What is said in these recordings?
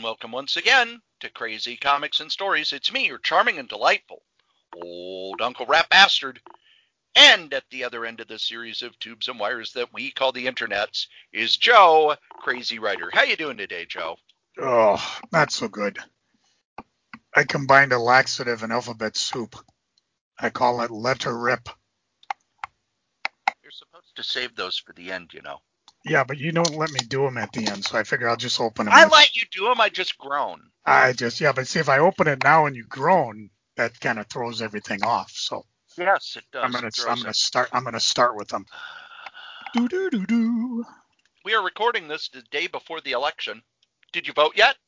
welcome once again to Crazy Comics and Stories. It's me, your charming and delightful old Uncle Rat Bastard. And at the other end of the series of tubes and wires that we call the internets is Joe, Crazy Writer. How you doing today, Joe? Oh, not so good. I combined a laxative and alphabet soup. I call it letter rip. You're supposed to save those for the end, you know. Yeah, but you don't let me do them at the end, so I figure I'll just open them. I let you do them, I just groan. But see, if I open it now and you groan, that kind of throws everything off. So yes, it does. I'm gonna start with them. Do do do do. We are recording this the day before the election. Did you vote yet?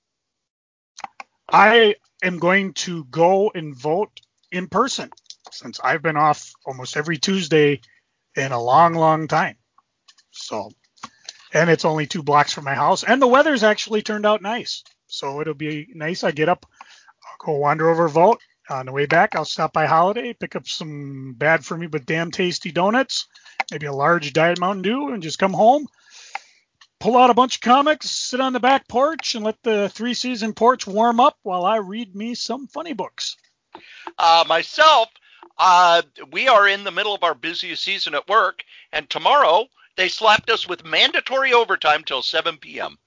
I am going to go and vote in person since I've been off almost every Tuesday in a long, long time. So, and it's only 2 blocks from my house, and the weather's actually turned out nice. So it'll be nice. I get up, I'll go wander over, vote. On the way back, I'll stop by Holiday, pick up some bad for me but damn tasty donuts, maybe a large Diet Mountain Dew, and just come home, pull out a bunch of comics, sit on the back porch, and let the 3-season porch warm up while I read me some funny books. Myself, we are in the middle of our busiest season at work, and tomorrow they slapped us with mandatory overtime till 7 p.m.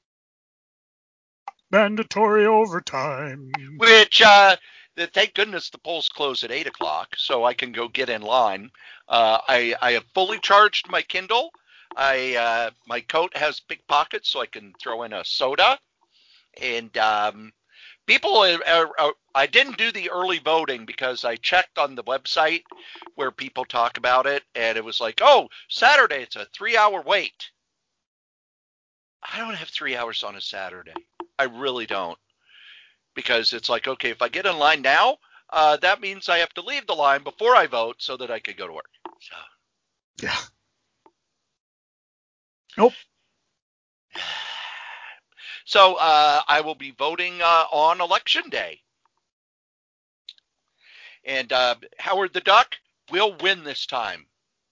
Mandatory overtime. Which, thank goodness the polls close at 8 o'clock, so I can go get in line. I have fully charged my Kindle. My coat has big pockets, so I can throw in a soda. And people, I didn't do the early voting because I checked on the website where people talk about it, and it was like, oh, Saturday, it's a 3-hour wait. I don't have 3 hours on a Saturday. I really don't. Because it's like, okay, if I get in line now, that means I have to leave the line before I vote so that I could go to work. So. Yeah. Nope. So I will be voting on Election Day. And Howard the Duck will win this time.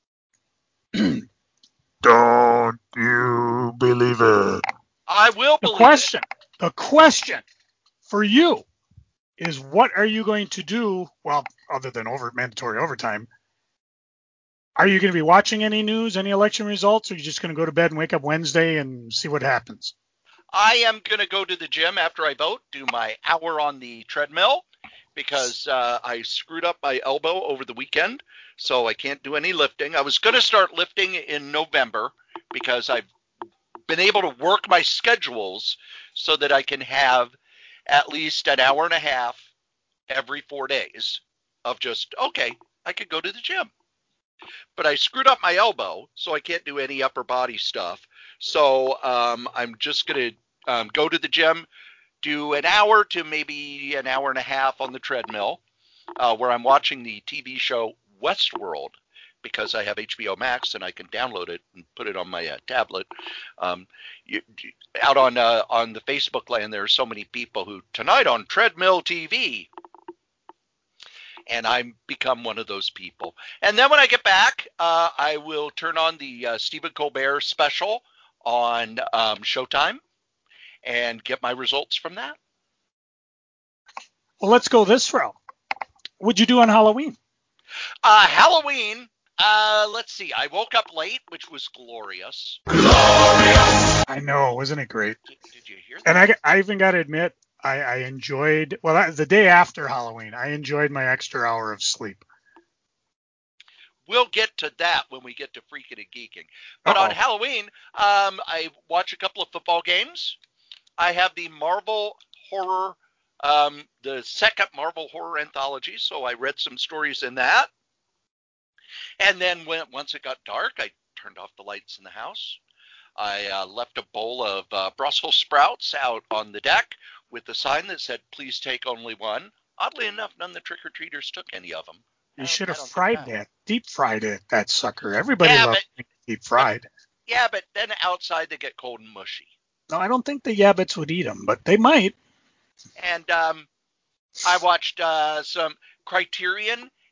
Don't you believe it? I will believe it. The question for you is, what are you going to do, well, other than mandatory overtime? Are you going to be watching any news, any election results, or are you just going to go to bed and wake up Wednesday and see what happens? I am going to go to the gym after I vote, do my hour on the treadmill, because I screwed up my elbow over the weekend, so I can't do any lifting. I was going to start lifting in November because I've been able to work my schedules so that I can have at least an hour and a half every 4 days of just, okay, I could go to the gym. But I screwed up my elbow, so I can't do any upper body stuff. So I'm just going to go to the gym, do an hour to maybe an hour and a half on the treadmill, where I'm watching the TV show Westworld, because I have HBO Max and I can download it and put it on my tablet. Out on the Facebook land, there are so many people who, tonight on Treadmill TV, and I've become one of those people. And then when I get back, I will turn on the Stephen Colbert special on Showtime and get my results from that. Well, let's go this route. What'd you do on Halloween? Halloween, let's see. I woke up late, which was glorious. Glorious! I know, wasn't it great? Did you hear that? And I even got to admit, I enjoyed, the day after Halloween, I enjoyed my extra hour of sleep. We'll get to that when we get to Freaking and Geeking. But on Halloween, I watched a couple of football games. I have the Marvel Horror, the second Marvel Horror anthology, so I read some stories in that. And then once it got dark, I turned off the lights in the house. I left a bowl of Brussels sprouts out on the deck with a sign that said, please take only one. Oddly enough, none of the trick-or-treaters took any of them. You should have fried that. Deep fried it, that sucker. Everybody loves deep fried. But then outside they get cold and mushy. No, I don't think the Yabbits would eat them, but they might. And I watched some Criterion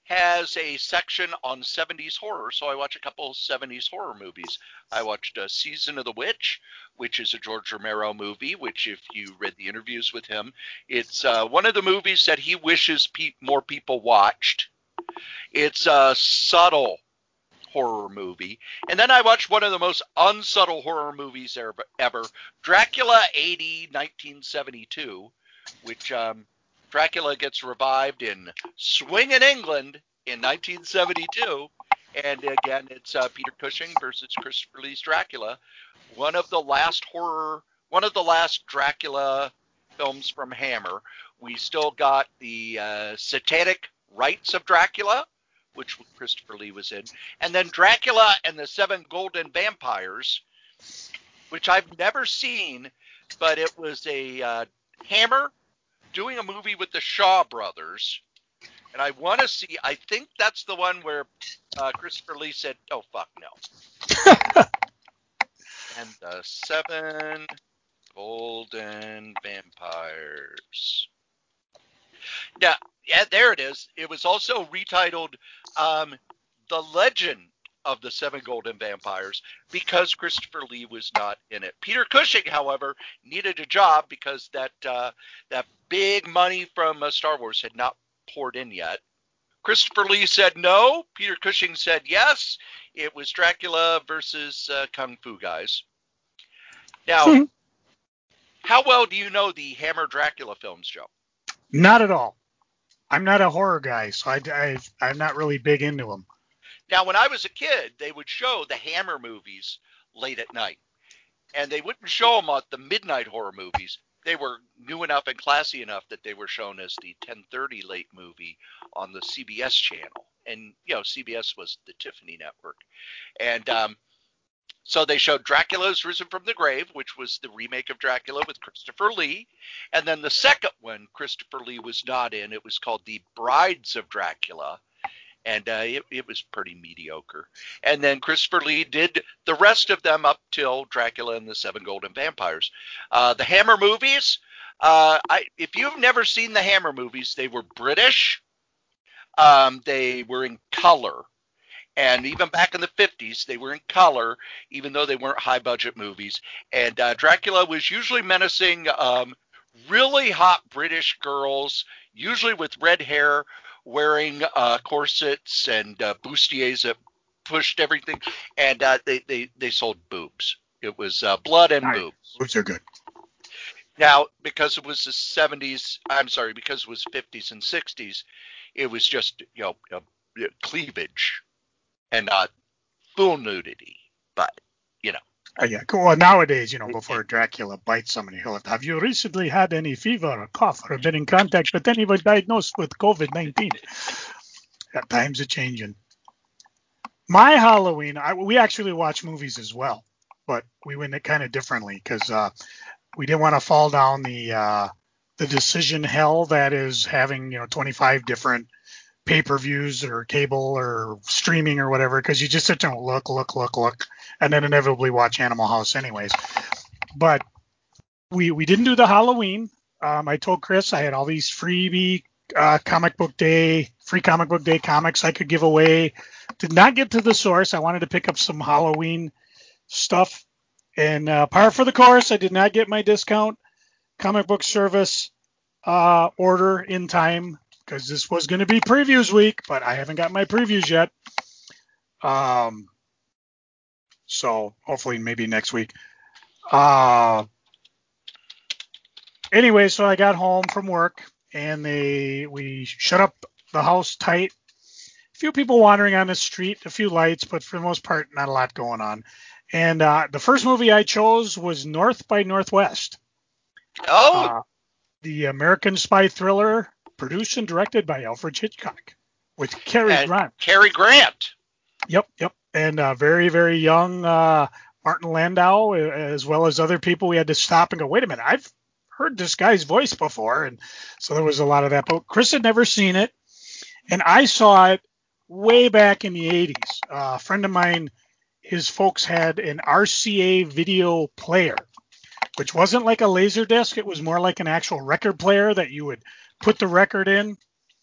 has a section on 70s horror, so I watch a couple of 70s horror movies. I watched Season of the Witch, which is a George Romero movie, which if you read the interviews with him, it's one of the movies that he wishes more people watched. It's a subtle horror movie. And then I watched one of the most unsubtle horror movies ever, Dracula 80, 1972, which Dracula gets revived in swingin' England in 1972. And again, it's Peter Cushing versus Christopher Lee's Dracula. One of the last Dracula films from Hammer. We still got the Satanic Rites of Dracula, which Christopher Lee was in. And then Dracula and the Seven Golden Vampires, which I've never seen, but it was a Hammer doing a movie with the Shaw Brothers. And I want to see, I think that's the one where Christopher Lee said, oh, fuck, no. And the Seven Golden Vampires. Yeah, there it is. It was also retitled The Legend of the Seven Golden Vampires because Christopher Lee was not in it. Peter Cushing, however, needed a job because that big money from Star Wars had not poured in yet. Christopher Lee said no. Peter Cushing said yes. It was Dracula versus Kung Fu guys. Now, how well do you know the Hammer Dracula films, Joe? Not at all. I'm not a horror guy, so I'm not really big into them. Now, when I was a kid, they would show the Hammer movies late at night, and they wouldn't show them at the midnight horror movies. They were new enough and classy enough that they were shown as the 10:30 late movie on the CBS channel. And, CBS was the Tiffany network. And so they showed Dracula's Risen from the Grave, which was the remake of Dracula with Christopher Lee. And then the second one, Christopher Lee was not in. It was called The Brides of Dracula. And it was pretty mediocre. And then Christopher Lee did the rest of them up till Dracula and the Seven Golden Vampires. The Hammer movies, if you've never seen the Hammer movies, they were British. They were in color. And even back in the 50s, they were in color, even though they weren't high-budget movies. And Dracula was usually menacing really hot British girls, usually with red hair, wearing corsets and bustiers that pushed everything. And they sold boobs. It was blood and boobs. Boobs are good. Now, because it was the 70s, because it was 50s and 60s, it was just, cleavage. And not full nudity, but, Yeah, well, nowadays, before Dracula bites somebody, he'll have you recently had any fever or cough or been in contact with anyone diagnosed with COVID-19? Times are changing. My Halloween, we actually watch movies as well, but we went it kind of differently because we didn't want to fall down the decision hell that is having, 25 different pay-per-views or cable or streaming or whatever, because you just sit there and look, and then inevitably watch Animal House anyways. But we didn't do the Halloween. I told Chris I had all these freebie free comic book day comics I could give away. Did not get to the source. I wanted to pick up some Halloween stuff. And par for the course, I did not get my discount comic book service order in time, because this was going to be previews week, but I haven't got my previews yet. So hopefully maybe next week. Anyway, so I got home from work and we shut up the house tight. A few people wandering on the street, a few lights, but for the most part, not a lot going on. And the first movie I chose was North by Northwest. Oh! The American spy thriller, produced and directed by Alfred Hitchcock, with Cary Grant. Cary Grant. Yep. And very, very young Martin Landau, as well as other people. We had to stop and go, wait a minute, I've heard this guy's voice before. And so there was a lot of that. But Chris had never seen it. And I saw it way back in the 80s. A friend of mine, his folks had an RCA video player, which wasn't like a laser disc. It was more like an actual record player that you would put the record in.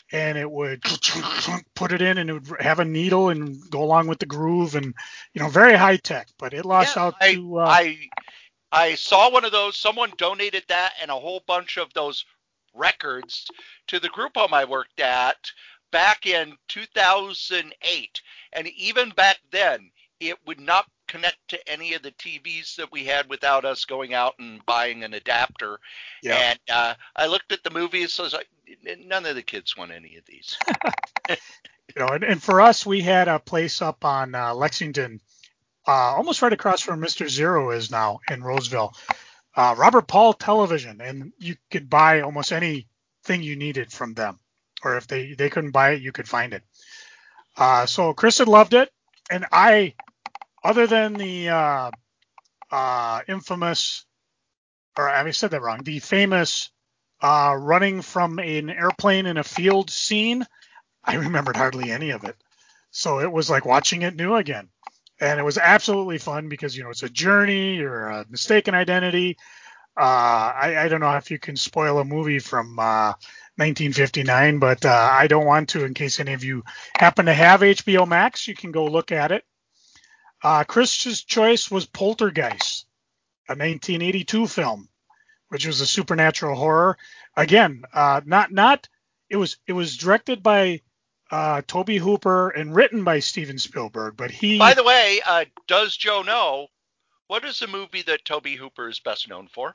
and it would put it in, and it would have a needle and go along with the groove, and very high tech. But it lost Yes, out to I saw one of those. Someone donated that and a whole bunch of those records to the group home I worked at back in 2008. And even back then, it would not connect to any of the TVs that we had without us going out and buying an adapter. yeah. And I looked at the movies, so I was like, none of the kids want any of these. And for us, we had a place up on Lexington, almost right across from Mr. Zero is now in Roseville. Robert Paul Television, and you could buy almost anything you needed from them, or if they couldn't buy it, you could find it. So Chris had loved it, and I, other than the infamous, or I said that wrong, the famous running from an airplane in a field scene, I remembered hardly any of it. So it was like watching it new again. And it was absolutely fun because, it's a journey or a mistaken identity. I don't know if you can spoil a movie from 1959, but I don't want to in case any of you happen to have HBO Max. You can go look at it. Chris's choice was Poltergeist, a 1982 film, which was a supernatural horror. Again, it was directed by Tobe Hooper and written by Steven Spielberg, but By the way, does Joe know what is the movie that Tobe Hooper is best known for?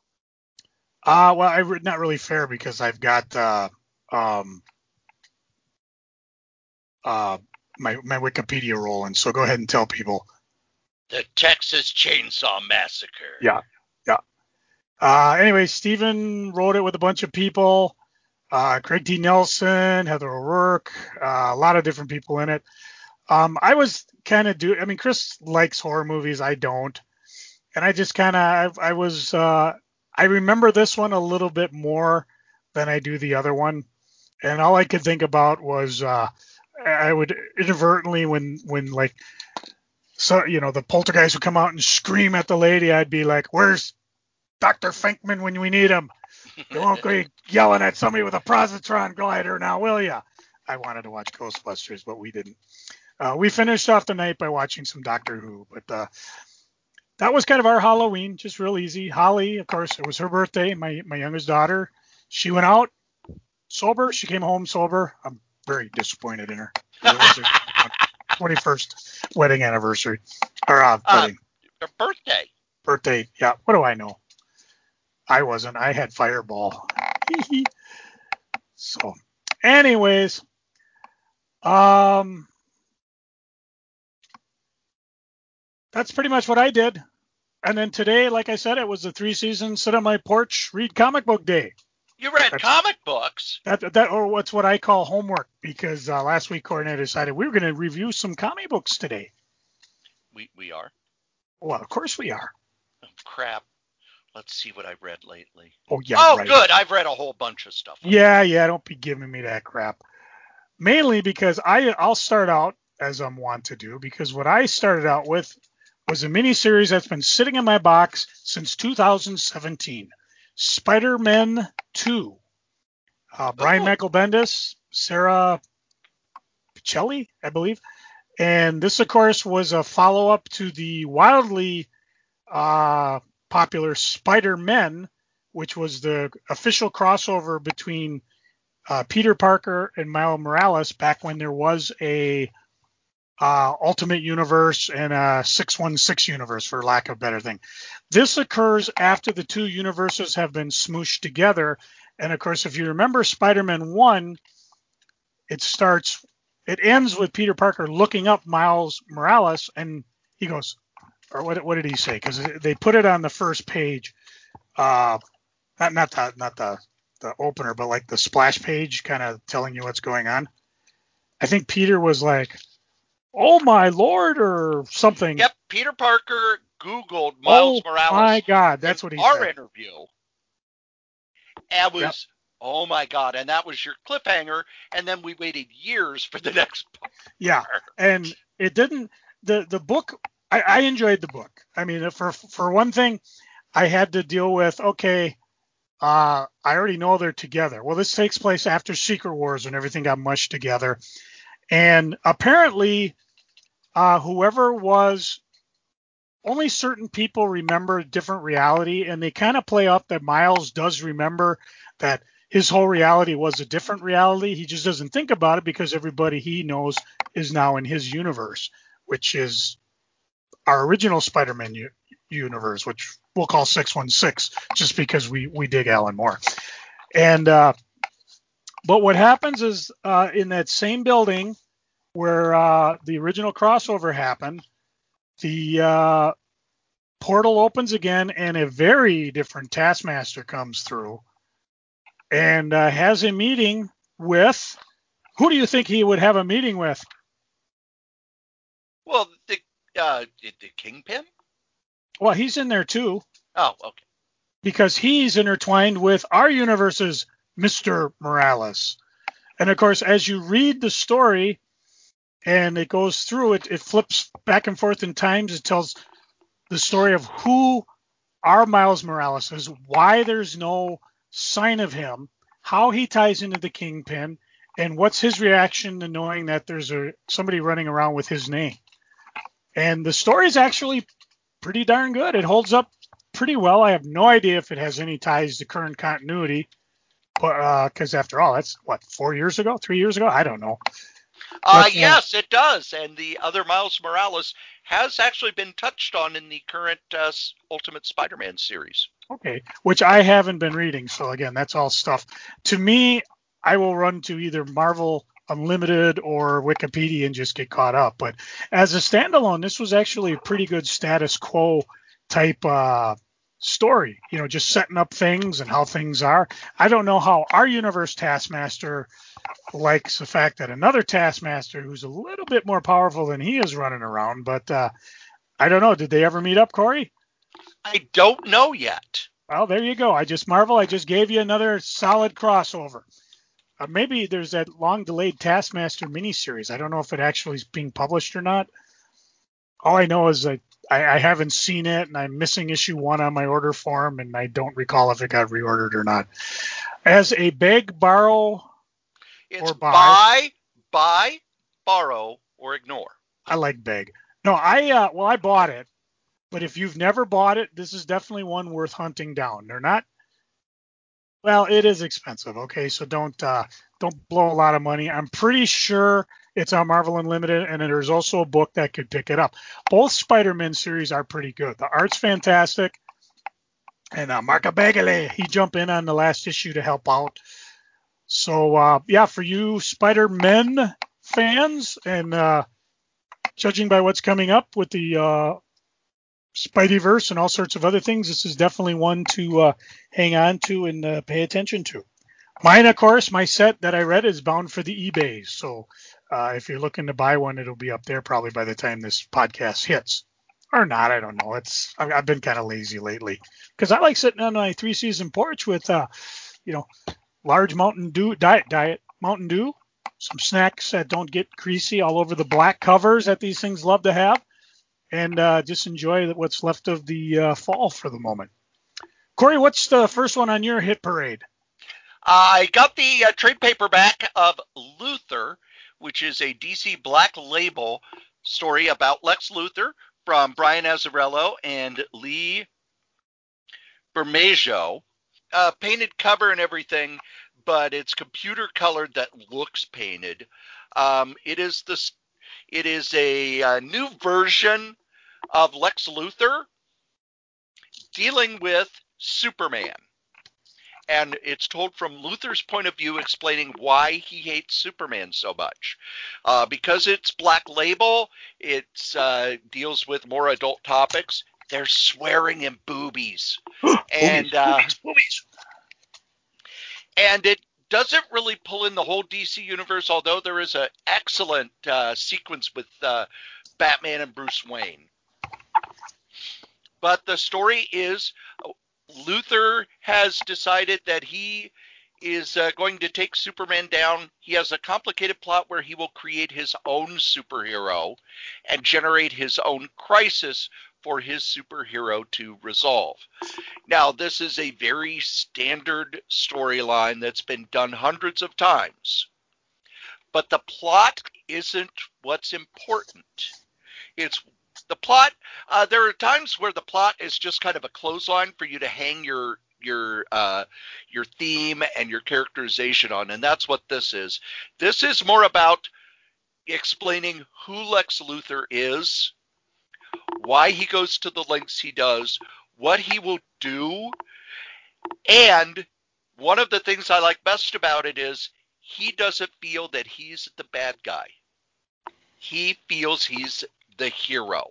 Well, not really fair because I've got my Wikipedia rolling. So go ahead and tell people. The Texas Chainsaw Massacre. Yeah. Anyway, Steven wrote it with a bunch of people. Craig T. Nelson, Heather O'Rourke, a lot of different people in it. I was kind of Chris likes horror movies. I don't. And I just kind of, I remember this one a little bit more than I do the other one. And all I could think about was, I would inadvertently when the poltergeist would come out and scream at the lady, I'd be like, where's Dr. Finkman when we need him? You won't go yelling at somebody with a positron glider now, will ya? I wanted to watch Ghostbusters, but we didn't. We finished off the night by watching some Doctor Who, but that was kind of our Halloween, just real easy. Holly, of course, it was her birthday, my youngest daughter. She went out sober. She came home sober. I'm very disappointed in her. It was her 21st wedding anniversary. Or wedding. Her birthday. Birthday, yeah. What do I know? I wasn't. I had Fireball. So, anyways, that's pretty much what I did. And then today, like I said, it was the 3-season sit on my porch, read comic book day. You read comic books? Or what's what I call homework, because last week Courtney decided we were going to review some comic books today. We are? Well, of course we are. Oh, crap. Let's see what I've read lately. Oh, yeah. Oh, right. Good. I've read a whole bunch of stuff. Yeah. Don't be giving me that crap. Mainly because I'll start out as I'm wont to do, because what I started out with was a miniseries that's been sitting in my box since 2017. Spider-Man 2. Brian Michael Bendis, Sarah Pichelli, I believe. And this, of course, was a follow-up to the wildly popular Spider-Man, which was the official crossover between Peter Parker and Miles Morales back when there was a Ultimate Universe and a 616 universe, for lack of a better thing. This occurs after the two universes have been smooshed together. And of course, if you remember Spider-Man 1, it ends with Peter Parker looking up Miles Morales, and he goes, or what did he say? Because they put it on the first page, not the opener, but like the splash page, kind of telling you what's going on. I think Peter was like, "Oh my Lord," or something. Yep, Peter Parker Googled Miles Morales. Oh my God, that's what he said. Our interview. And was, oh my God, and that was your cliffhanger, and then we waited years for the next part. Yeah, and it didn't. The book, I enjoyed the book. I mean, for one thing, I had to deal with, okay, I already know they're together. Well, this takes place after Secret Wars when everything got mushed together. And apparently, whoever was, only certain people remember a different reality, and they kind of play up that Miles does remember that his whole reality was a different reality. He just doesn't think about it because everybody he knows is now in his universe, which is our original Spider-Man universe, which we'll call 616, just because we dig Alan Moore. And but what happens is in that same building where the original crossover happened, the portal opens again, and a very different Taskmaster comes through and has a meeting with. Who do you think he would have a meeting with? Well, the Kingpin? Well, he's in there too. Oh, okay. Because he's intertwined with our universe's Mr. Morales. And of course, as you read the story and it goes through, it flips back and forth in times. It tells the story of who our Miles Morales is, why there's no sign of him, how he ties into the Kingpin, and what's his reaction to knowing that there's somebody running around with his name. And the story is actually pretty darn good. It holds up pretty well. I have no idea if it has any ties to current continuity, because after all, that's what, 3 years ago? I don't know. Yes, it does. And the other Miles Morales has actually been touched on in the current Ultimate Spider-Man series. Okay, which I haven't been reading. So again, that's all stuff. To me, I will run to either Marvel Unlimited or Wikipedia and just get caught up. But as a standalone, this was actually a pretty good status quo type story. You know, just setting up things and how things are. I don't know how our universe Taskmaster likes the fact that another Taskmaster who's a little bit more powerful than he is running around. But I don't know. Did they ever meet up, Corey? I don't know yet. Well, there you go. I just gave you another solid crossover. Maybe there's that long-delayed Taskmaster miniseries. I don't know if it actually is being published or not. All I know is I haven't seen it, and I'm missing issue 1 on my order form, and I don't recall if it got reordered or not. As a beg, borrow, it's or buy, borrow, or ignore. I like beg. No, I bought it. But if you've never bought it, this is definitely one worth hunting down. They're not. Well, it is expensive. Okay, so don't blow a lot of money. I'm pretty sure it's on Marvel Unlimited, and there's also a book that could pick it up. Both Spider-Man series are pretty good. The art's fantastic, and Marco Bagley, he jumped in on the last issue to help out. So yeah, for you Spider-Man fans, and judging by what's coming up with the Spideyverse and all sorts of other things, this is definitely one to hang on to and pay attention to. Mine, of course, my set that I read is bound for the eBay. So if you're looking to buy one, it'll be up there probably by the time this podcast hits. Or not, I don't know. I've been kind of lazy lately because I like sitting on my 3-season porch with, large Mountain Dew, diet Mountain Dew, some snacks that don't get greasy all over the black covers that these things love to have, and just enjoy what's left of the fall for the moment. Corey, what's the first one on your hit parade? I got the trade paperback of Luthor, which is a DC Black Label story about Lex Luthor from Brian Azzarello and Lee Bermejo. Painted cover and everything, but it's computer colored that looks painted. It is a new version of Lex Luthor dealing with Superman. And it's told from Luthor's point of view, explaining why he hates Superman so much. Because it's Black Label, it deals with more adult topics. There's swearing and boobies. Boobies. And it doesn't really pull in the whole DC universe, although there is an excellent sequence with Batman and Bruce Wayne. But the story is Luthor has decided that he is going to take Superman down. He has a complicated plot where he will create his own superhero and generate his own crisis for his superhero to resolve. Now, this is a very standard storyline that's been done hundreds of times, but the plot isn't what's important. It's the plot. There are times where the plot is just kind of a clothesline for you to hang your theme and your characterization on, and that's what this is. This is more about explaining who Lex Luthor is, why he goes to the lengths he does, what he will do, and one of the things I like best about it is he doesn't feel that he's the bad guy. He feels he's the hero.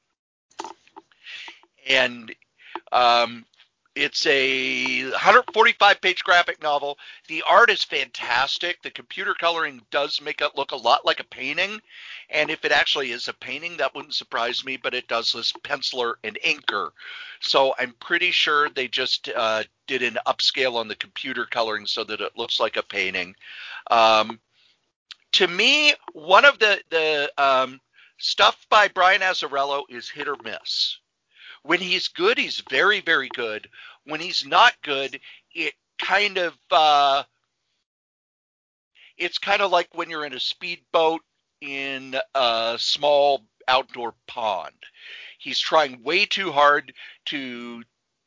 And it's a 145-page graphic novel. The art is fantastic. The computer coloring does make it look a lot like a painting. And if it actually is a painting, that wouldn't surprise me, but it does list penciler and inker. So I'm pretty sure they just did an upscale on the computer coloring so that it looks like a painting. To me, one of the stuff by Brian Azzarello is hit or miss. When he's good, he's very, very good. When he's not good, it's kind of like when you're in a speedboat in a small outdoor pond. He's trying way too hard to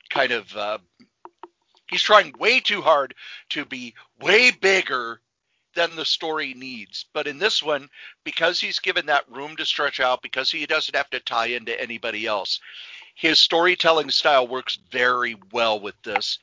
be way bigger than the story needs. But in this one, because he's given that room to stretch out, because he doesn't have to tie into anybody else, his storytelling style works very well with this.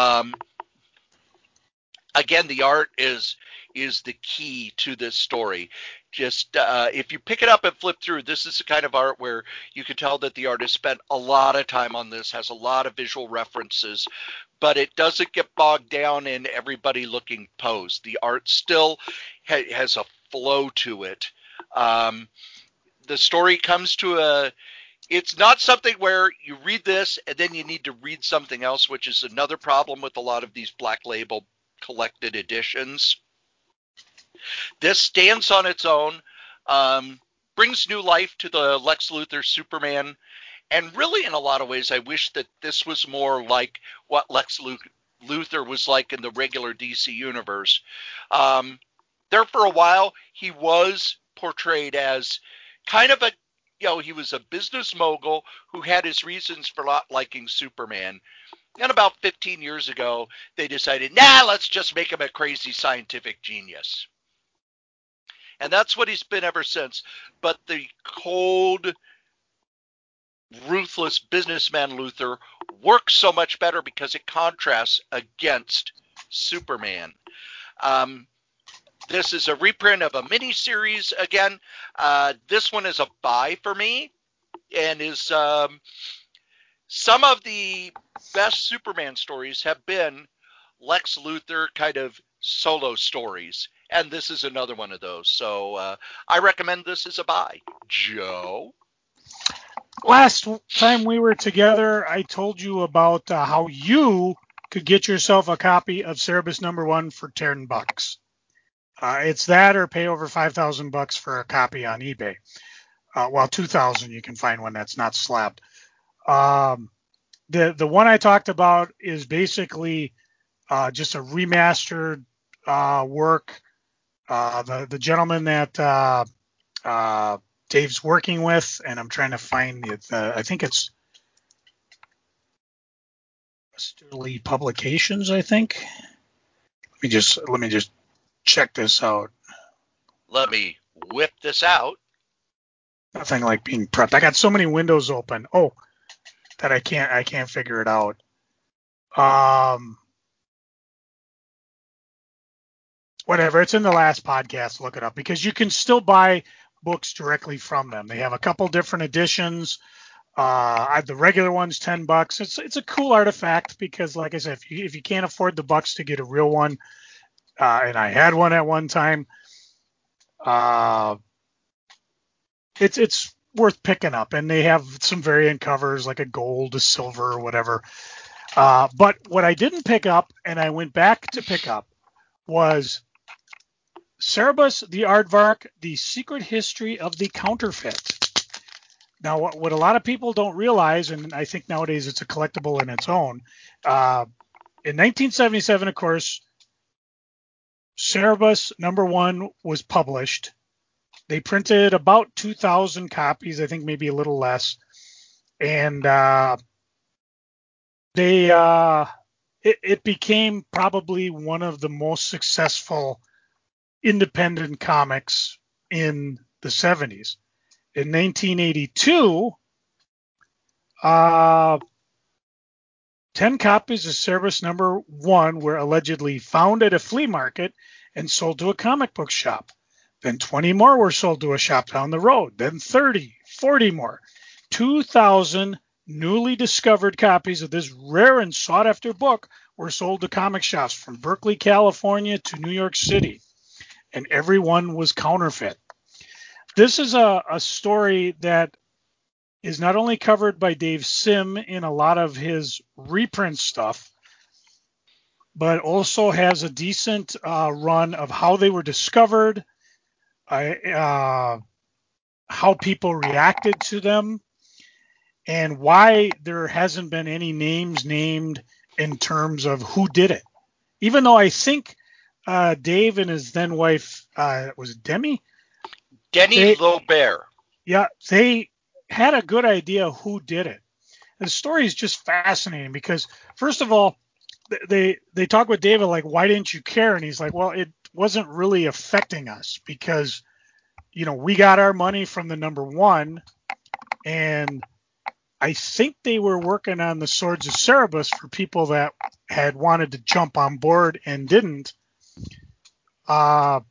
Again, the art is the key to this story. Just if you pick it up and flip through, this is the kind of art where you can tell that the artist spent a lot of time on this, has a lot of visual references, but it doesn't get bogged down in everybody looking pose. The art still has a flow to it. The story comes to it's not something where you read this and then you need to read something else, which is another problem with a lot of these Black Label collected editions. This stands on its own, brings new life to the Lex Luthor Superman, and really in a lot of ways I wish that this was more like what Lex Luthor was like in the regular DC universe. There for a while he was portrayed as kind of he was a business mogul who had his reasons for not liking Superman. And about 15 years ago, they decided, let's just make him a crazy scientific genius. And that's what he's been ever since. But the cold, ruthless businessman Luthor works so much better because it contrasts against Superman. This is a reprint of a miniseries again. This one is a buy for me and is some of the best Superman stories have been Lex Luthor kind of solo stories. And this is another one of those. So I recommend this as a buy. Joe? Last time we were together, I told you about how you could get yourself a copy of Cerebus #1 for $10. It's that or pay over $5,000 for a copy on eBay. $2,000 you can find one that's not slabbed. The one I talked about is basically just a remastered work. The gentleman that Dave's working with, and I'm trying to find it. I think it's Westerly Publications. I think. Let me just check this out. Let me whip this out. Nothing like being prepped. I got so many windows open. Oh, that I can't figure it out. Whatever. It's in the last podcast. Look it up because you can still buy books directly from them. They have a couple different editions. The regular one's $10. It's a cool artifact because, like I said, if you can't afford the bucks to get a real one, and I had one at one time, it's worth picking up. And they have some variant covers like a gold, a silver, or whatever. But what I didn't pick up, and I went back to pick up, was Cerebus the Aardvark, The Secret History of the Counterfeit. Now, what a lot of people don't realize, and I think nowadays it's a collectible in its own, in 1977, of course, Cerebus #1 was published. They printed about 2,000 copies, I think maybe a little less. And it became probably one of the most successful independent comics in the 70s. In 1982, 10 copies of Cerebus #1 were allegedly found at a flea market and sold to a comic book shop. Then 20 more were sold to a shop down the road. Then 30, 40 more. 2,000 newly discovered copies of this rare and sought-after book were sold to comic shops from Berkeley, California to New York City. And every one was counterfeit. This is a story that is not only covered by Dave Sim in a lot of his reprint stuff, but also has a decent run of how they were discovered, how people reacted to them, and why there hasn't been any names named in terms of who did it. Even though I think Dave and his then wife, was it Demi? Denny Lobert. Yeah, they had a good idea who did it. The story is just fascinating because, first of all, they talk with David like, why didn't you care? And he's like, well, it wasn't really affecting us because, we got our money from the #1, and I think they were working on the Swords of Cerebus for people that had wanted to jump on board and didn't. And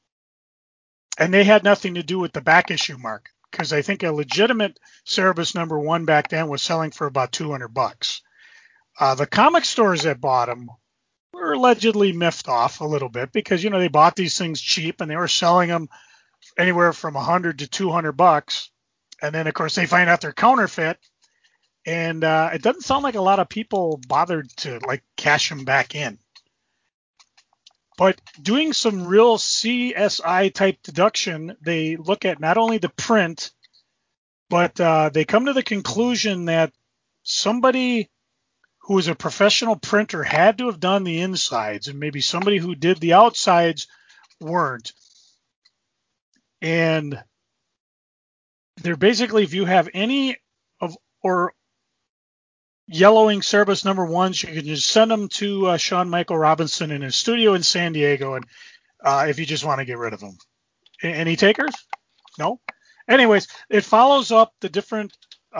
they had nothing to do with the back issue market, because I think a legitimate Cerebus #1 back then was selling for about $200. The comic stores that bought them were allegedly miffed off a little bit because, they bought these things cheap and they were selling them anywhere from $100 to $200. And then, of course, they find out they're counterfeit. And it doesn't sound like a lot of people bothered to cash them back in. But doing some real CSI type deduction, they look at not only the print, but they come to the conclusion that somebody who was a professional printer had to have done the insides, and maybe somebody who did the outsides weren't. And they're basically, if you have any of or yellowing Cerebus #1s, you can just send them to Sean Michael Robinson in his studio in San Diego, and if you just want to get rid of them. Any takers? No? Anyways, it follows up the different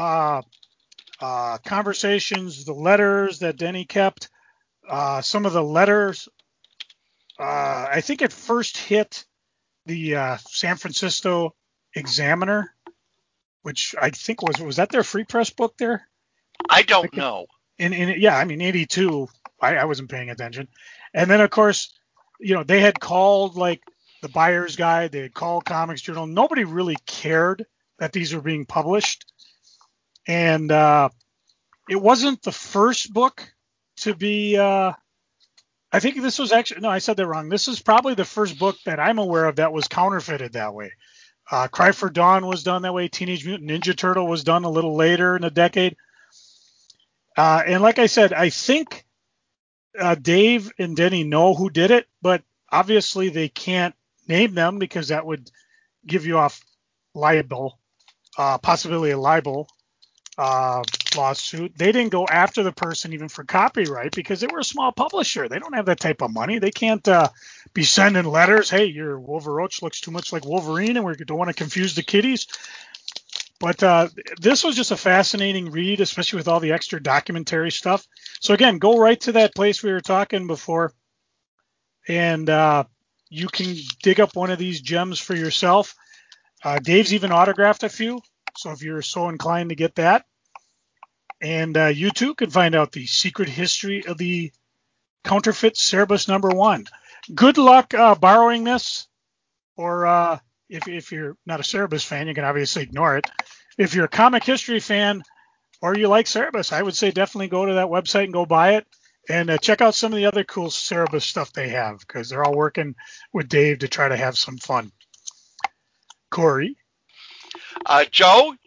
conversations, the letters that Denny kept. Some of the letters, I think it first hit the San Francisco Examiner, which I think was that their free press book there? I don't know. In 82, I wasn't paying attention. And then, of course, they had called the Buyer's Guide, they had called Comics Journal. Nobody really cared that these were being published. And it wasn't the first book to be, I think this was actually, no, I said that wrong. This is probably the first book that I'm aware of that was counterfeited that way. Cry for Dawn was done that way. Teenage Mutant Ninja Turtle was done a little later in the decade. And like I said, I think Dave and Denny know who did it, but obviously they can't name them because that would give you off liable, possibility of libel lawsuit. They didn't go after the person even for copyright because they were a small publisher. They don't have that type of money. They can't be sending letters. Hey, your Wolveroach looks too much like Wolverine and we don't want to confuse the kiddies. But this was just a fascinating read, especially with all the extra documentary stuff. So again, go right to that place we were talking before, and you can dig up one of these gems for yourself. Dave's even autographed a few, so if you're so inclined to get that. And you too can find out the secret history of the counterfeit Cerebus #1. Good luck borrowing this, or if you're not a Cerebus fan, you can obviously ignore it. If you're a comic history fan or you like Cerebus, I would say definitely go to that website and go buy it. And check out some of the other cool Cerebus stuff they have because they're all working with Dave to try to have some fun. Corey? Joe,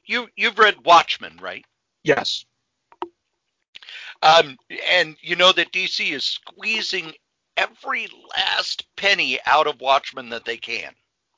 you've read Watchmen, right? Yes. And you know that DC is squeezing every last penny out of Watchmen that they can.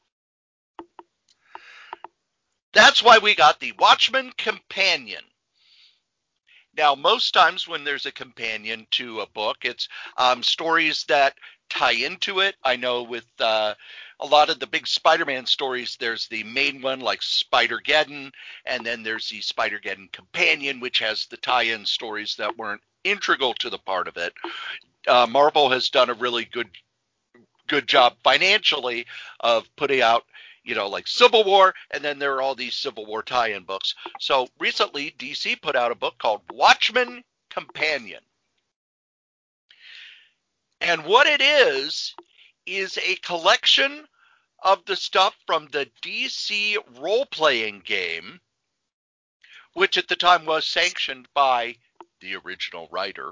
That's why we got the Watchmen Companion. Now, most times when there's a companion to a book, it's stories that tie into it. I know with a lot of the big Spider-Man stories, there's the main one like Spider-Geddon, and then there's the Spider-Geddon Companion, which has the tie-in stories that weren't integral to the part of it. Marvel has done a really good job financially of putting out, like Civil War, and then there are all these Civil War tie-in books. So recently, DC put out a book called Watchmen Companion. And what it is a collection of the stuff from the DC role-playing game, which at the time was sanctioned by the original writer.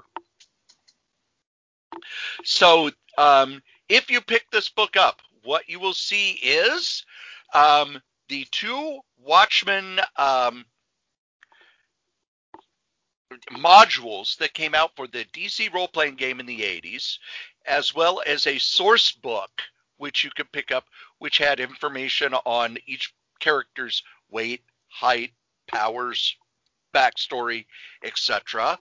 So if you pick this book up, what you will see is the two Watchmen modules that came out for the DC role-playing game in the 80s, as well as a source book, which you could pick up, which had information on each character's weight, height, powers, backstory, etc.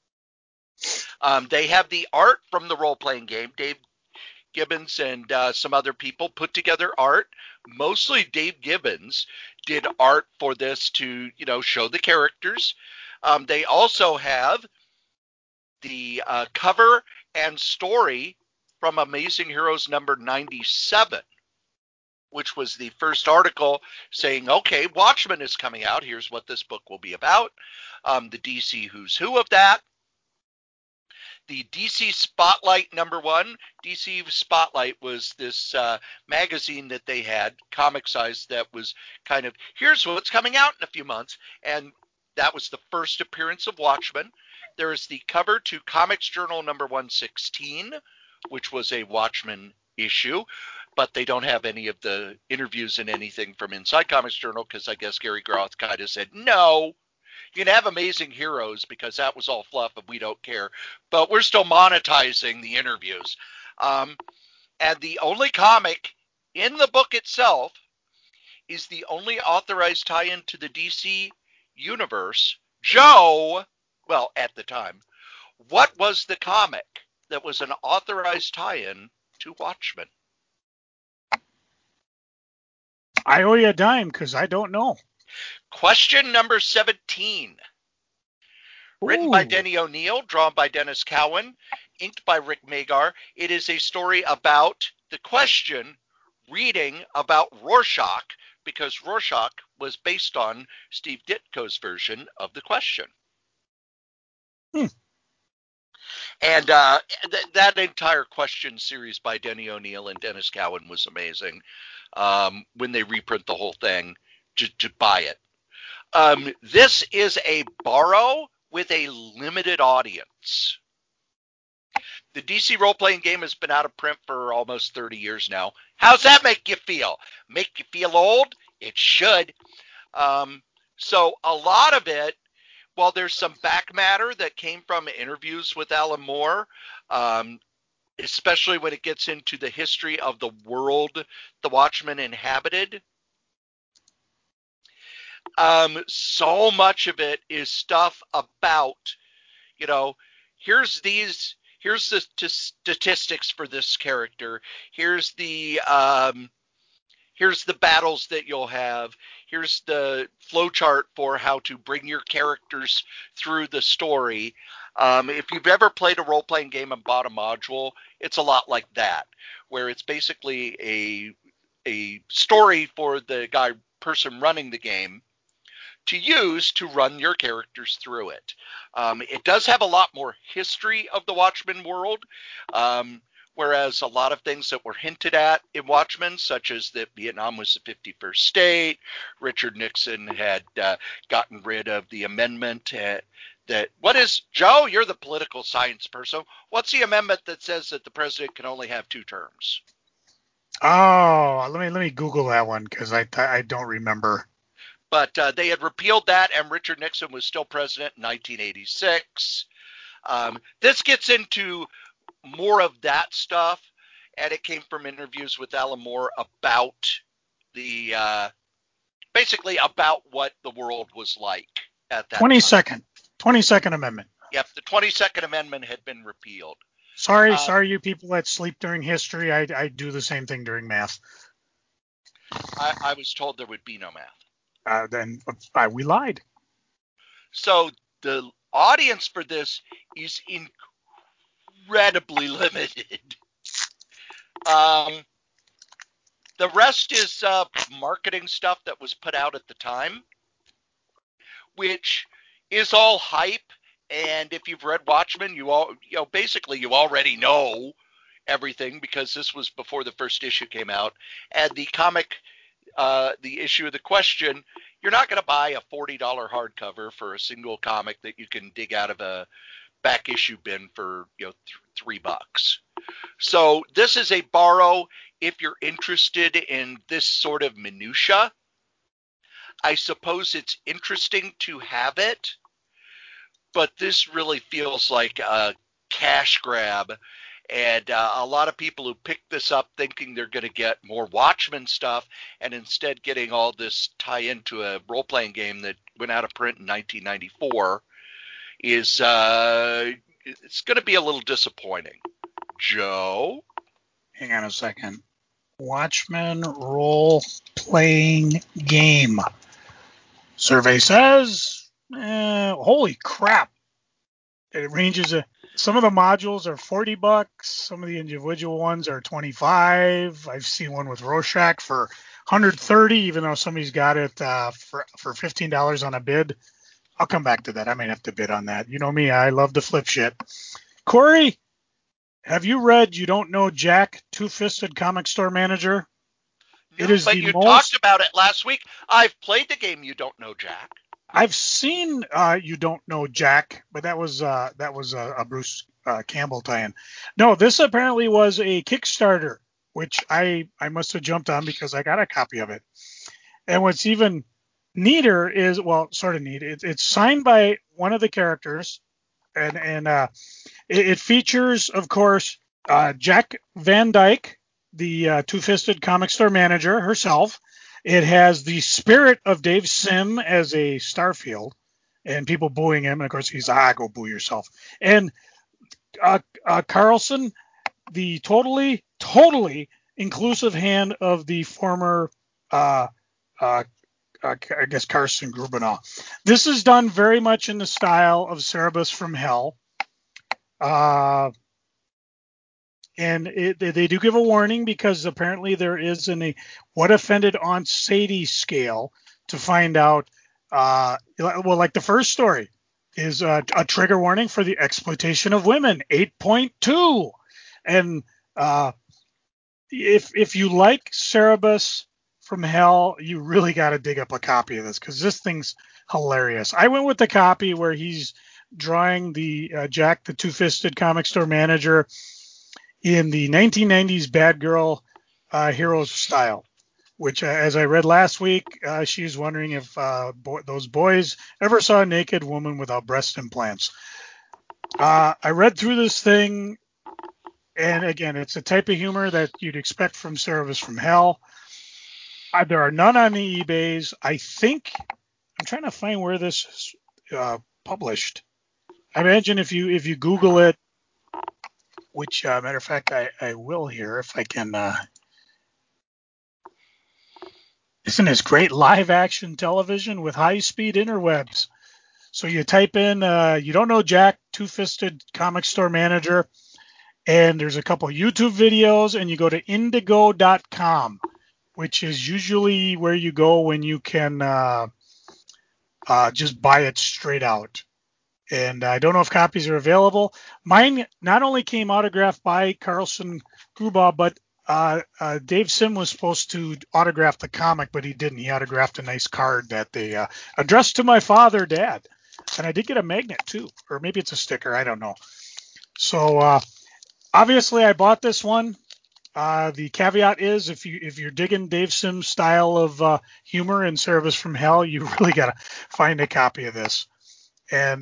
They have the art from the role-playing game. Dave Gibbons and some other people put together art. Mostly Dave Gibbons did art for this to, show the characters. They also have the cover and story from Amazing Heroes number 97, which was the first article saying, okay, Watchmen is coming out. Here's what this book will be about. The DC Who's Who of that. The DC Spotlight number 1. DC Spotlight was this magazine that they had, comic size, that was kind of, here's what's coming out in a few months. And that was the first appearance of Watchmen. There is the cover to Comics Journal number 116, which was a Watchmen issue. But they don't have any of the interviews and anything from Inside Comics Journal because I guess Gary Groth kind of said, no. You can have Amazing Heroes because that was all fluff and we don't care. But we're still monetizing the interviews. And the only comic in the book itself is the only authorized tie-in to the DC universe. Joe, well, at the time, what was the comic that was an authorized tie-in to Watchmen? I owe you a dime because I don't know. Question number 17. Written by Denny O'Neil, drawn by Dennis Cowan, inked by Rick Magar. It is a story about the Question, reading about Rorschach, because Rorschach was based on Steve Ditko's version of the Question. And that entire Question series by Denny O'Neil and Dennis Cowan was amazing. When they reprint the whole thing, to buy it. This is a borrow with a limited audience. The DC role-playing game has been out of print for almost 30 years now. How's that make you feel? Make you feel old? It should. So a lot of it, while there's some back matter that came from interviews with Alan Moore, especially when it gets into the history of the world the Watchmen inhabited, so much of it is stuff about, here's the statistics for this character. Here's the battles that you'll have. Here's the flowchart for how to bring your characters through the story. If you've ever played a role-playing game and bought a module, it's a lot like that, where it's basically a story for the person running the game to use to run your characters through it. It does have a lot more history of the Watchmen world, whereas a lot of things that were hinted at in Watchmen, such as that Vietnam was the 51st state, Richard Nixon had gotten rid of the amendment Joe, you're the political science person. What's the amendment that says that the president can only have 2 terms? Oh, let me Google that one because I don't remember. But they had repealed that, and Richard Nixon was still president in 1986. This gets into more of that stuff, and it came from interviews with Alan Moore about basically about what the world was like at that time. 22nd Amendment. Yep, the 22nd Amendment had been repealed. Sorry, you people that sleep during history. I do the same thing during math. I was told there would be no math. Then we lied. So the audience for this is incredibly limited. The rest is marketing stuff that was put out at the time, which is all hype. And if you've read Watchmen, you already know everything because this was before the first issue came out. And the comic, the issue of the question, you're not going to buy a $40 hardcover for a single comic that you can dig out of a back issue bin for $3. So this is a borrow if you're interested in this sort of minutia. I suppose it's interesting to have it, but this really feels like a cash grab. And a lot of people who pick this up thinking they're going to get more Watchmen stuff and instead getting all this tie into a role-playing game that went out of print in 1994 is it's going to be a little disappointing. Joe? Hang on a second. Watchmen role-playing game. Survey says, holy crap. It ranges, some of the modules are $40. Some of the individual ones are $25. I've seen one with Rorschach for $130, even though somebody's got it for $15 on a bid. I'll come back to that. I might have to bid on that. You know me, I love to flip shit. Corey, have you read You Don't Know Jack, Two-Fisted Comic Store Manager? No, but you talked about it last week. I've played the game You Don't Know Jack. I've seen You Don't Know Jack, but that was a Bruce Campbell tie-in. No, this apparently was a Kickstarter, which I must have jumped on because I got a copy of it. And what's even neater is, well, sort of neat. It's signed by one of the characters, and it features, of course, Jack Van Dyke, the Two-Fisted Comic Store Manager herself. It has the spirit of Dave Sim as a Starfield, and people booing him. And of course, he's go boo yourself. And Carlson, the totally inclusive hand of the former, I guess, Carson Grubenow. This is done very much in the style of Cerebus from Hell. And they do give a warning because apparently there is a what offended Aunt Sadie scale to find out. Well, like the first story is a trigger warning for the exploitation of women, 8.2. And if you like Cerebus from Hell, you really got to dig up a copy of this because this thing's hilarious. I went with the copy where he's drawing the Jack the Two-Fisted Comic Store Manager in the 1990s Bad Girl Heroes style, which, as I read last week, she was wondering if those boys ever saw a naked woman without breast implants. I read through this thing, and again, it's a type of humor that you'd expect from Cerebus from Hell. There are none on the eBays. I think, I'm trying to find where this is published. I imagine if you Google it, which, matter of fact, I will here if I can. Isn't this great live action television with high-speed interwebs? So you type in, You Don't Know Jack, Two-Fisted Comic Store Manager, and there's a couple YouTube videos, and you go to indigo.com, which is usually where you go when you can just buy it straight out. And I don't know if copies are available. Mine not only came autographed by Carlson Grubenow, but Dave Sim was supposed to autograph the comic, but he didn't. He autographed a nice card that they addressed to my father, Dad. And I did get a magnet, too. Or maybe it's a sticker. I don't know. So, obviously, I bought this one. The caveat is if you're digging Dave Sims' style of humor in Service from Hell, you really gotta find a copy of this. And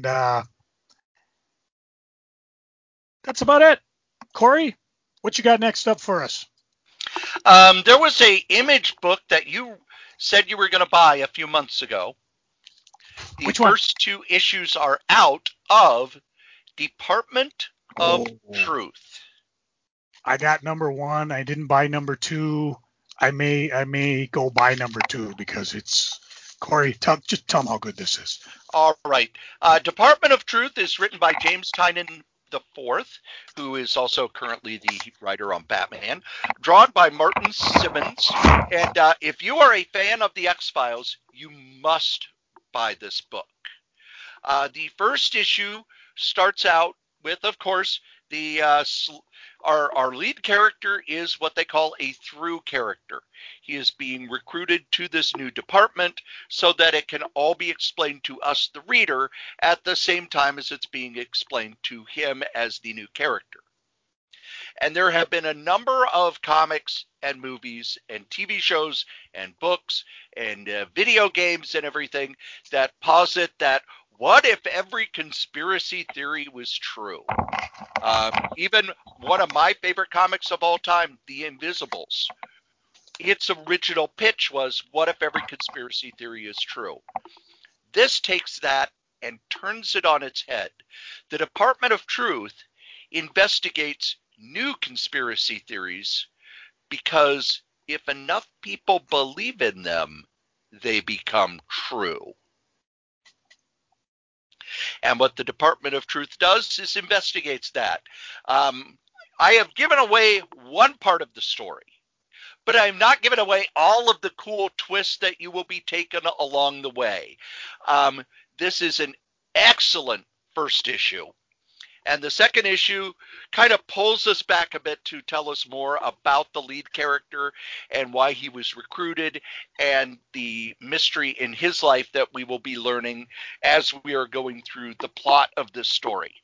that's about it. Corey, what you got next up for us? There was a Image book that you said you were going to buy a few months ago. The Which one? first 2 issues are out of Department of Truth. I got number 1. I didn't buy number 2. I may go buy number 2 because it's Corey. Just tell them how good this is. All right. Department of Truth is written by James Tynion IV, who is also currently the writer on Batman. Drawn by Martin Simmons. And if you are a fan of the X-Files, you must buy this book. The first issue starts out with, of course, the our lead character is what they call a through character. He is being recruited to this new department so that it can all be explained to us, the reader, at the same time as it's being explained to him as the new character. And there have been a number of comics and movies and TV shows and books and video games and everything that posit that what if every conspiracy theory was true? Even one of my favorite comics of all time, The Invisibles, its original pitch was, what if every conspiracy theory is true? This takes that and turns it on its head. The Department of Truth investigates new conspiracy theories because if enough people believe in them, they become true. And what the Department of Truth does is investigates that. I have given away one part of the story, but I'm not giving away all of the cool twists that you will be taken along the way. This is an excellent first issue. And the second issue kind of pulls us back a bit to tell us more about the lead character and why he was recruited and the mystery in his life that we will be learning as we are going through the plot of this story.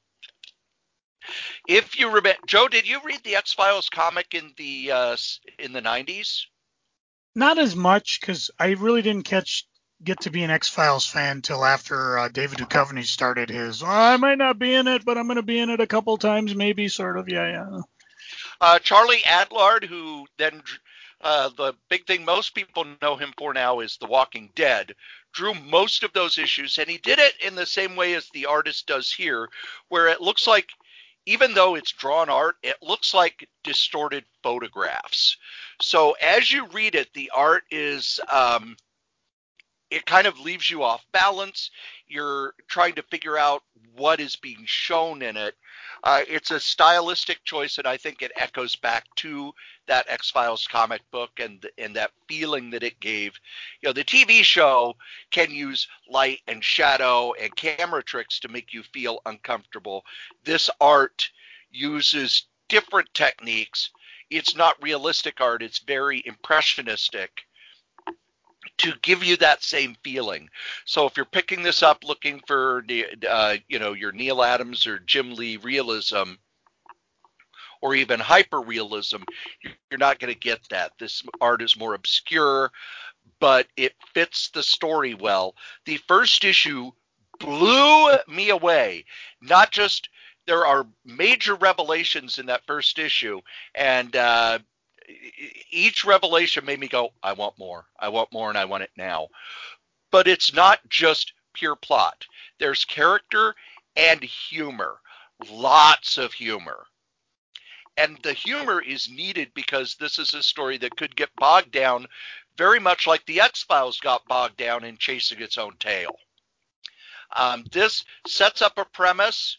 If you remember, Joe, did you read the X-Files comic in the 90s? Not as much, because I really didn't get to be an X-Files fan until after David Duchovny started his, I might not be in it, but I'm going to be in it a couple times, maybe, sort of, yeah. Charlie Adlard, who then, the big thing most people know him for now is The Walking Dead, drew most of those issues, and he did it in the same way as the artist does here, where it looks like, even though it's drawn art, it looks like distorted photographs. So as you read it, the art is, it kind of leaves you off balance. You're trying to figure out what is being shown in it. It's a stylistic choice, and I think it echoes back to that X-Files comic book and that feeling that it gave. You know, the TV show can use light and shadow and camera tricks to make you feel uncomfortable. This art uses different techniques. It's not realistic art. It's very impressionistic to give you that same feeling. So if you're picking this up looking for your Neil Adams or Jim Lee realism or even hyper realism, you're not going to get that. This art is more obscure, but it fits the story well. The first issue blew me away. Not just, there are major revelations in that first issue, and each revelation made me go, I want more, and I want it now. But it's not just pure plot. There's character and humor, lots of humor. And the humor is needed because this is a story that could get bogged down very much like the X-Files got bogged down in chasing its own tail. This sets up a premise.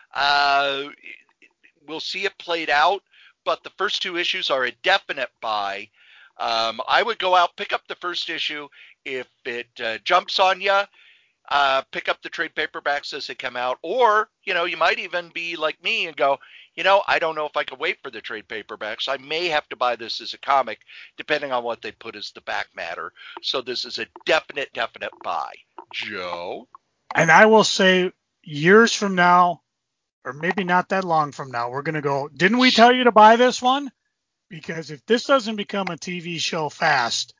We'll see it played out, but the first 2 issues are a definite buy. I would go out, pick up the first issue. If it jumps on you, pick up the trade paperbacks as they come out. Or, you might even be like me and go, I don't know if I can wait for the trade paperbacks. I may have to buy this as a comic, depending on what they put as the back matter. So this is a definite buy. Joe? And I will say, years from now, or maybe not that long from now, we're going to go, didn't we tell you to buy this one? because if this doesn't become a TV show fast,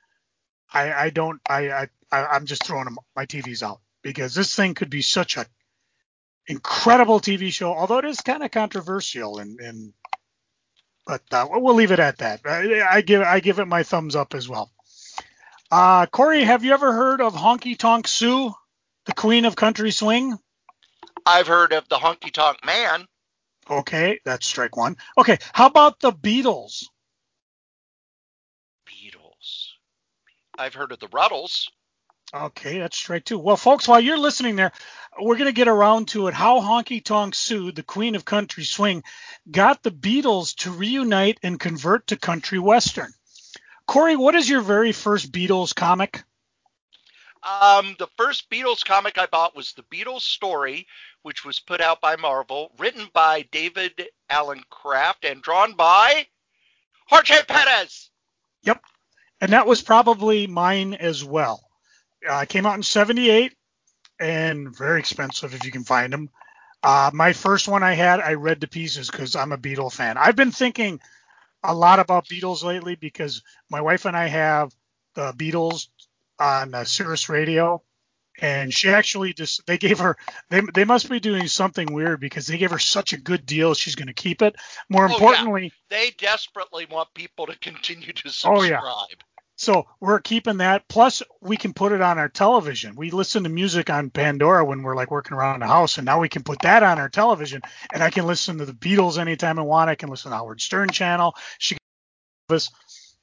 I'm just throwing my TVs out, because this thing could be such a incredible TV show, although it is kind of controversial, but we'll leave it at that. I give it my thumbs up as well. Corey, have you ever heard of Honky Tonk Sue, the Queen of Country Swing? I've heard of the Honky Tonk Man. Okay, that's strike one. Okay, how about the Beatles? Beatles. I've heard of the Ruddles. Okay, that's strike two. Well, folks, while you're listening there, we're going to get around to it. How Honky Tonk Sue, the Queen of Country Swing, got the Beatles to reunite and convert to country western. Corey, what is your very first Beatles comic? The first Beatles comic I bought was the Beatles Story, which was put out by Marvel, written by David Allen Kraft and drawn by Jorge Perez. Yep, and that was probably mine as well. It came out in 78 and very expensive if you can find them. My first one I read to pieces because I'm a Beatle fan. I've been thinking a lot about Beatles lately because my wife and I have the Beatles on Sirius Radio, and she actually they must be doing something weird because they gave her such a good deal. She's going to keep it. More importantly, they desperately want people to continue to subscribe. Oh yeah. So we're keeping that. Plus, we can put it on our television. We listen to music on Pandora when we're like working around the house, and now we can put that on our television, and I can listen to the Beatles anytime I want. I can listen to Howard Stern channel. She can this.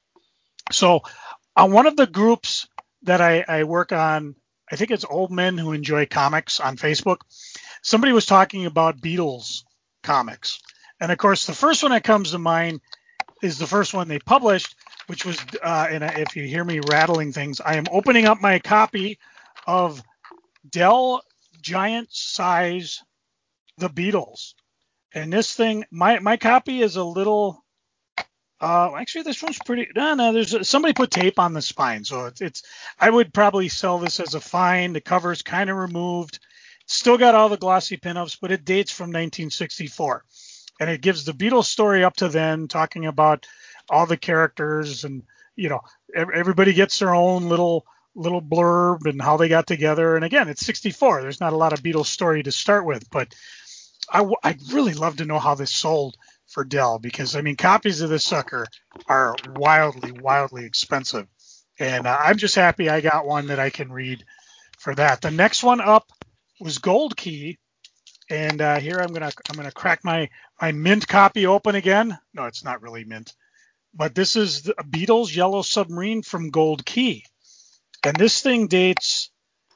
So on one of the groups that I work on, I think it's Old Men Who Enjoy Comics on Facebook, somebody was talking about Beatles comics. And of course, the first one that comes to mind is the first one they published, which was, and if you hear me rattling things, I am opening up my copy of Dell Giant Size The Beatles. And this thing, my copy is a little, actually this one's pretty, no, there's somebody put tape on the spine. So it's I would probably sell this as a find. The cover's kind of removed. Still got all the glossy pinups, but it dates from 1964. And it gives the Beatles story up to then, talking about all the characters, and everybody gets their own little blurb and how they got together. And again, it's 64. There's not a lot of Beatles story to start with, but I'd really love to know how this sold for Dell, because I mean, copies of this sucker are wildly expensive, and I'm just happy I got one that I can read for that. The next one up was Gold Key. And here I'm gonna crack my mint copy open again. No, it's not really mint, but this is the Beatles Yellow Submarine from Gold Key, and this thing dates.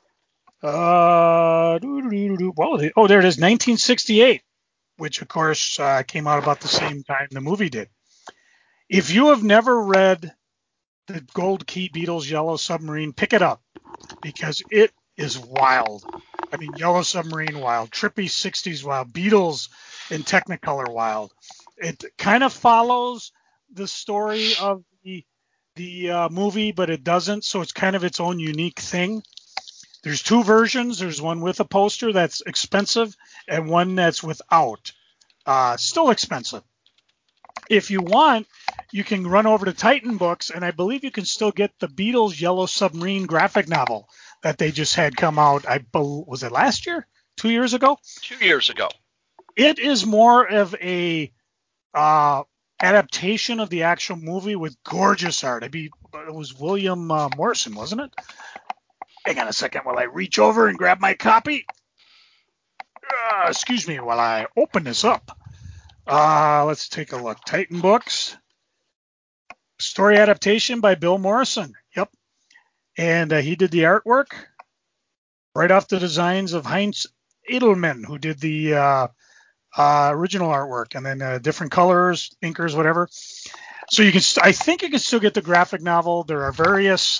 Well, there it is, 1968, which of course came out about the same time the movie did. If you have never read the Gold Key Beatles Yellow Submarine, pick it up, because it is wild. I mean, Yellow Submarine wild, trippy 60s wild, Beatles in Technicolor wild. It kind of follows the story of the movie, but it doesn't. So it's kind of its own unique thing. There's two versions. There's one with a poster that's expensive and one that's without. Still expensive. If you want, you can run over to Titan Books, and I believe you can still get the Beatles Yellow Submarine graphic novel that they just had come out. Was it last year? 2 years ago? 2 years ago. It is more of a adaptation of the actual movie with gorgeous art. It was William Morrison, wasn't it? Hang on a second while I reach over and grab my copy. Excuse me while I open this up. Let's take a look. Titan Books. Story adaptation by Bill Morrison. Yep. And he did the artwork right off the designs of Heinz Edelman, who did the original artwork, and then different colors, inkers, whatever. So I think you can still get the graphic novel. There are various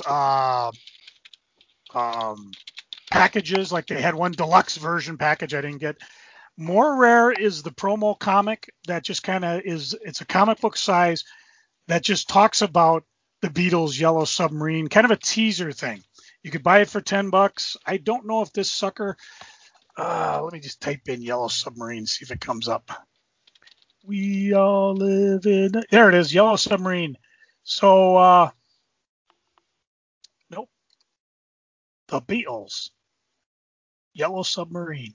packages, like they had one deluxe version package I didn't get. More rare is the promo comic that just kind of it's a comic book size that just talks about the Beatles Yellow Submarine, kind of a teaser thing. You could buy it for $10. I don't know if this sucker, let me just type in Yellow Submarine, see if it comes up. We all live in. There it is, Yellow Submarine. So, nope, the Beatles, Yellow Submarine.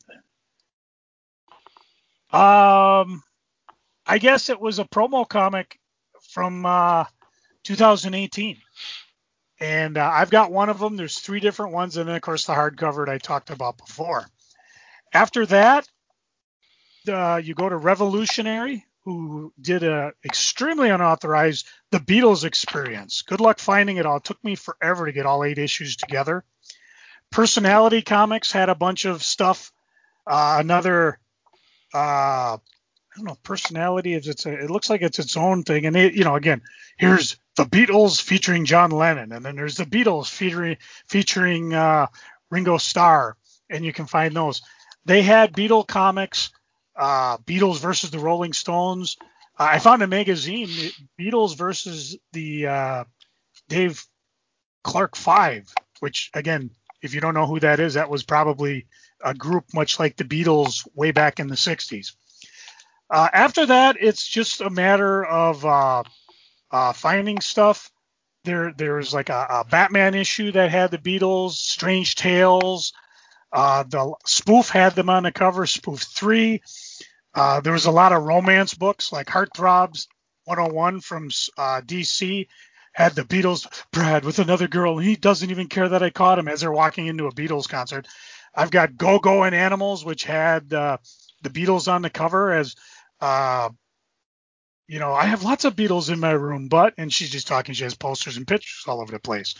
I guess it was a promo comic from 2018. And I've got one of them. There's 3 different ones. And then, of course, the hardcover that I talked about before. After that, you go to Revolutionary, who did a extremely unauthorized The Beatles Experience. Good luck finding it all. It took me forever to get all 8 issues together. Personality Comics had a bunch of stuff. Another, I don't know, Personality is it looks like it's its own thing. And again, here's the Beatles featuring John Lennon, and then there's the Beatles featuring Ringo Starr, and you can find those. They had Beatle comics, Beatles versus the Rolling Stones. I found a magazine, Beatles versus the Dave Clark 5, which, again, if you don't know who that is, that was probably a group much like the Beatles way back in the 60s. After that, it's just a matter of finding stuff. There's like a Batman issue that had the Beatles, Strange Tales. The spoof had them on the cover, spoof 3. There was a lot of romance books like Heartthrobs 101 from DC. Had the Beatles, Brad, with another girl. He doesn't even care that I caught him as they're walking into a Beatles concert. I've got Go-Go and Animals, which had the Beatles on the cover as, I have lots of Beatles in my room, and she's just talking. She has posters and pictures all over the place.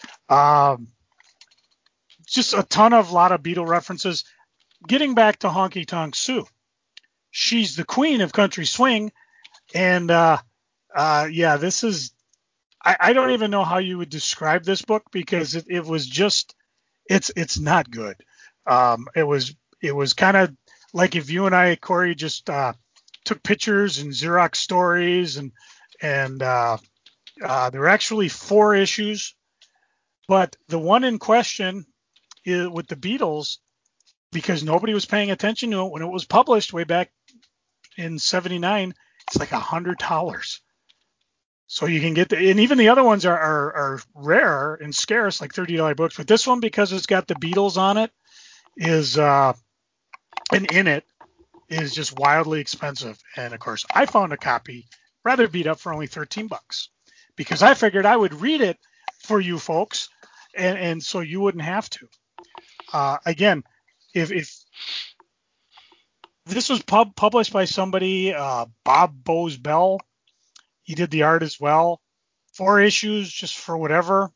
Just a lot of Beatle references. Getting back to Honky Tonk Sue. She's the queen of country swing. And, this is, I don't even know how you would describe this book because it was just, it's not good. It was kind of like if you and I, Corey, just took pictures and Xerox stories and there were actually 4 issues, but the one in question with the Beatles, because nobody was paying attention to it when it was published way back in '79, it's like $100. So you can get and even the other ones are rare and scarce, like $30 books. But this one, because it's got the Beatles on it, is and in it is just wildly expensive. And of course, I found a copy rather beat up for only $13 because I figured I would read it for you folks, and so you wouldn't have to. Again, if this was published by somebody, Bob Bose Bell. He did the art as well. 4 issues just for whatever.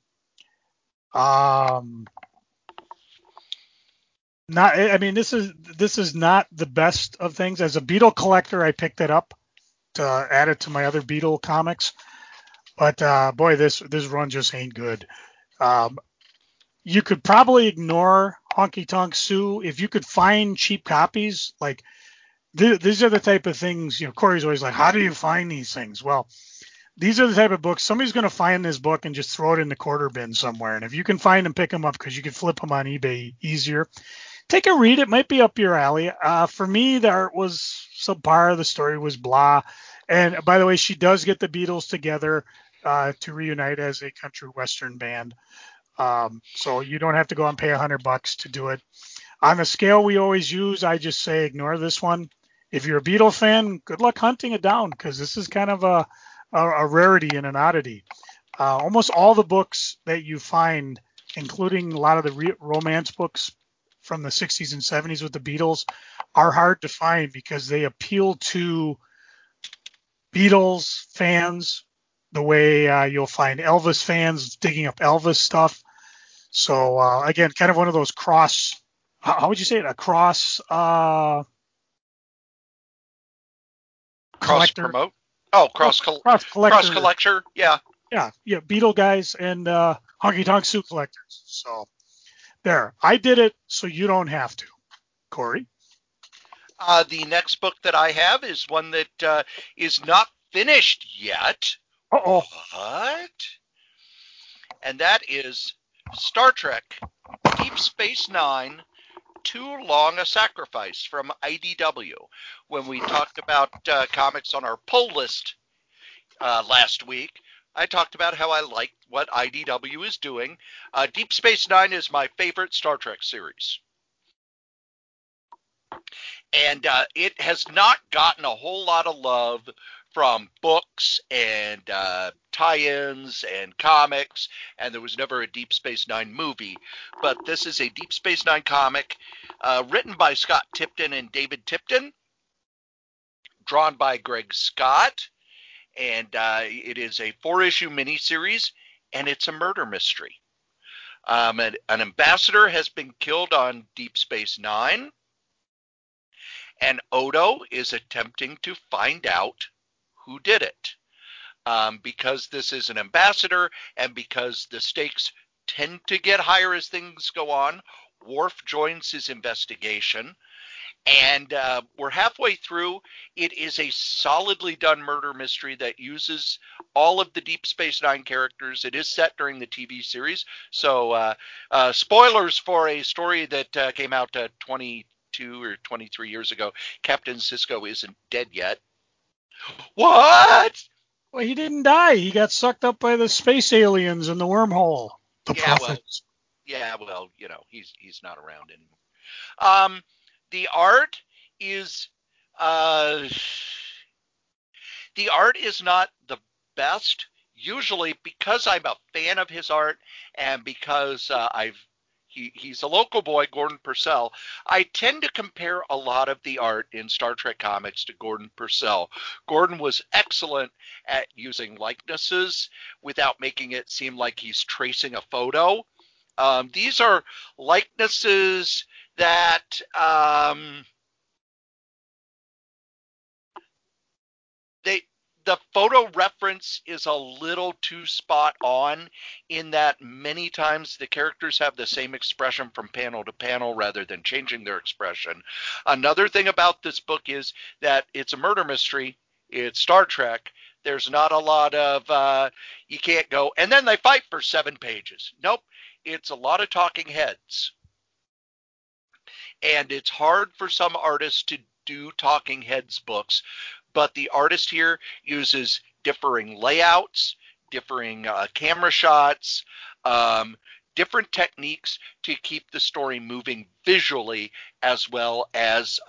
This is not the best of things. As a Beatle collector, I picked it up to add it to my other Beatle comics. But boy, this run just ain't good. You could probably ignore Honky Tonk Sue if you could find cheap copies. Like these are the type of things, Corey's always like, how do you find these things? Well, these are the type of books, somebody's going to find this book and just throw it in the quarter bin somewhere. And if you can find them, pick them up because you can flip them on eBay easier. Take a read. It might be up your alley. For me, the art was subpar. The story was blah. And by the way, she does get the Beatles together to reunite as a country western band. So you don't have to go and pay $100 to do it. On the scale we always use, I just say ignore this one. If you're a Beatle fan, good luck hunting it down because this is kind of a rarity and an oddity. Almost all the books that you find, including a lot of the romance books from the 60s and 70s with the Beatles, are hard to find because they appeal to Beatles fans the way you'll find Elvis fans digging up Elvis stuff. So, again, kind of one of those cross, how would you say it? A cross collector. Promote? Oh, cross collector. Cross collector, yeah. Yeah, Beatle guys and Honky Tonk Sue collectors. So, there. I did it so you don't have to. Corey? The next book that I have is one that is not finished yet. Uh-oh. What? And that is Star Trek Deep Space Nine Too Long a Sacrifice from IDW. When we talked about comics on our pull list last week, I talked about how I like what IDW is doing. Deep Space Nine is my favorite Star Trek series. And it has not gotten a whole lot of love from books and tie-ins and comics, and there was never a Deep Space Nine movie. But this is a Deep Space Nine comic written by Scott Tipton and David Tipton, drawn by Greg Scott, and it is a 4-issue miniseries, and it's a murder mystery. An ambassador has been killed on Deep Space Nine, and Odo is attempting to find out who did it. Because this is an ambassador and because the stakes tend to get higher as things go on, Worf joins his investigation. And we're halfway through. It is a solidly done murder mystery that uses all of the Deep Space Nine characters. It is set during the TV series. So spoilers for a story that came out 22 or 23 years ago. Captain Sisko isn't dead yet. What? Well, he didn't die. He got sucked up by the space aliens in the wormhole. The prophets. Well, he's not around anymore. The art is not the best. Usually, because I'm a fan of his art and because he's a local boy, Gordon Purcell, I tend to compare a lot of the art in Star Trek comics to Gordon Purcell. Gordon was excellent at using likenesses without making it seem like he's tracing a photo. These are likenesses that the photo reference is a little too spot on, in that many times the characters have the same expression from panel to panel rather than changing their expression. Another thing about this book is that it's a murder mystery. It's Star Trek. There's not a lot of you can't go and then they fight for 7 pages. Nope. It's a lot of talking heads. And it's hard for some artists to do talking heads books, but the artist here uses differing layouts, differing camera shots, different techniques to keep the story moving visually as well as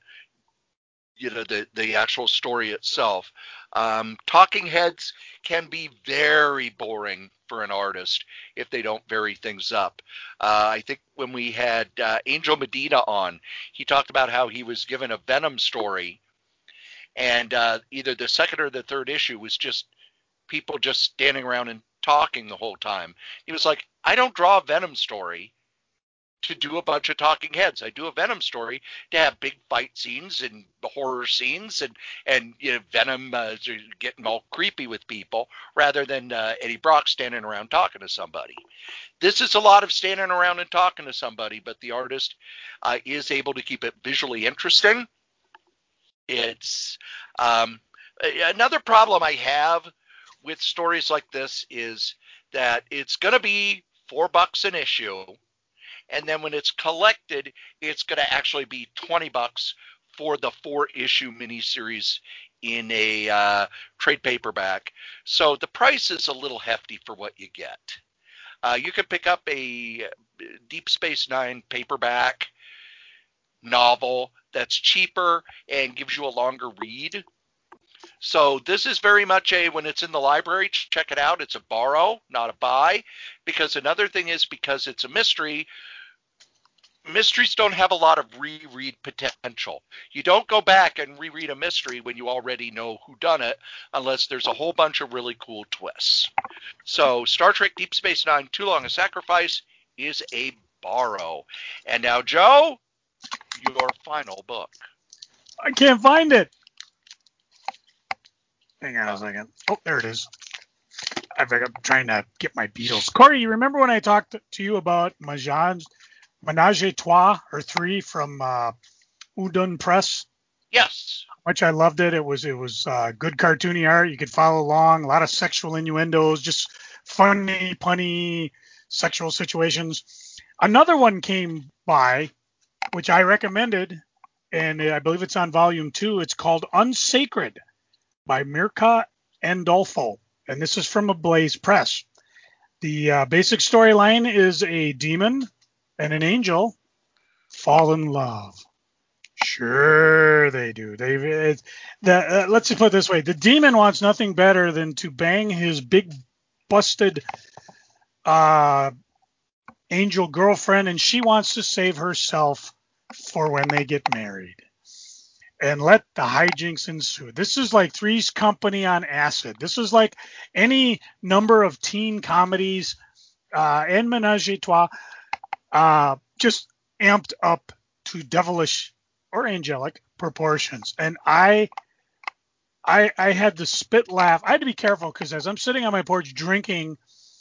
the actual story itself. Talking heads can be very boring for an artist if they don't vary things up. I think when we had Angel Medina on, he talked about how he was given a Venom story, and either the second or the third issue was just people just standing around and talking the whole time. He was like, I don't draw a Venom story to do a bunch of talking heads. I do a Venom story to have big fight scenes and horror scenes and Venom getting all creepy with people rather than Eddie Brock standing around talking to somebody. This is a lot of standing around and talking to somebody, but the artist is able to keep it visually interesting. It's another problem I have with stories like this is that it's going to be $4 an issue. And then when it's collected, it's going to actually be $20 for the 4-issue miniseries in a trade paperback. So the price is a little hefty for what you get. You can pick up a Deep Space Nine paperback novel that's cheaper and gives you a longer read. So this is very much when it's in the library, check it out. It's a borrow, not a buy. Because another thing is, because it's a mystery, mysteries don't have a lot of reread potential. You don't go back and reread a mystery when you already know who done it, unless there's a whole bunch of really cool twists. So Star Trek Deep Space Nine, Too Long a Sacrifice is a borrow. And now, Joe, your final book. I can't find it. Hang on a second. Oh, there it is. I'm trying to get my Beatles. Corey, you remember when I talked to you about Menage a Trois or 3 from Udon Press? Yes. How much I loved it. It was good cartoony art. You could follow along. A lot of sexual innuendos, just funny, punny sexual situations. Another one came by which I recommended, and I believe it's on volume 2. It's called Unsacred by Mirka Andolfo, and this is from Ablaze Press. The basic storyline is a demon and an angel fall in love. Sure, they do. Let's put it this way: the demon wants nothing better than to bang his big, busted angel girlfriend, and she wants to save herself for when they get married. And let the hijinks ensue. This is like Three's Company on acid. This is like any number of teen comedies and Ménage à Trois, just amped up to devilish or angelic proportions. And I had to spit laugh. I had to be careful because as I'm sitting on my porch drinking,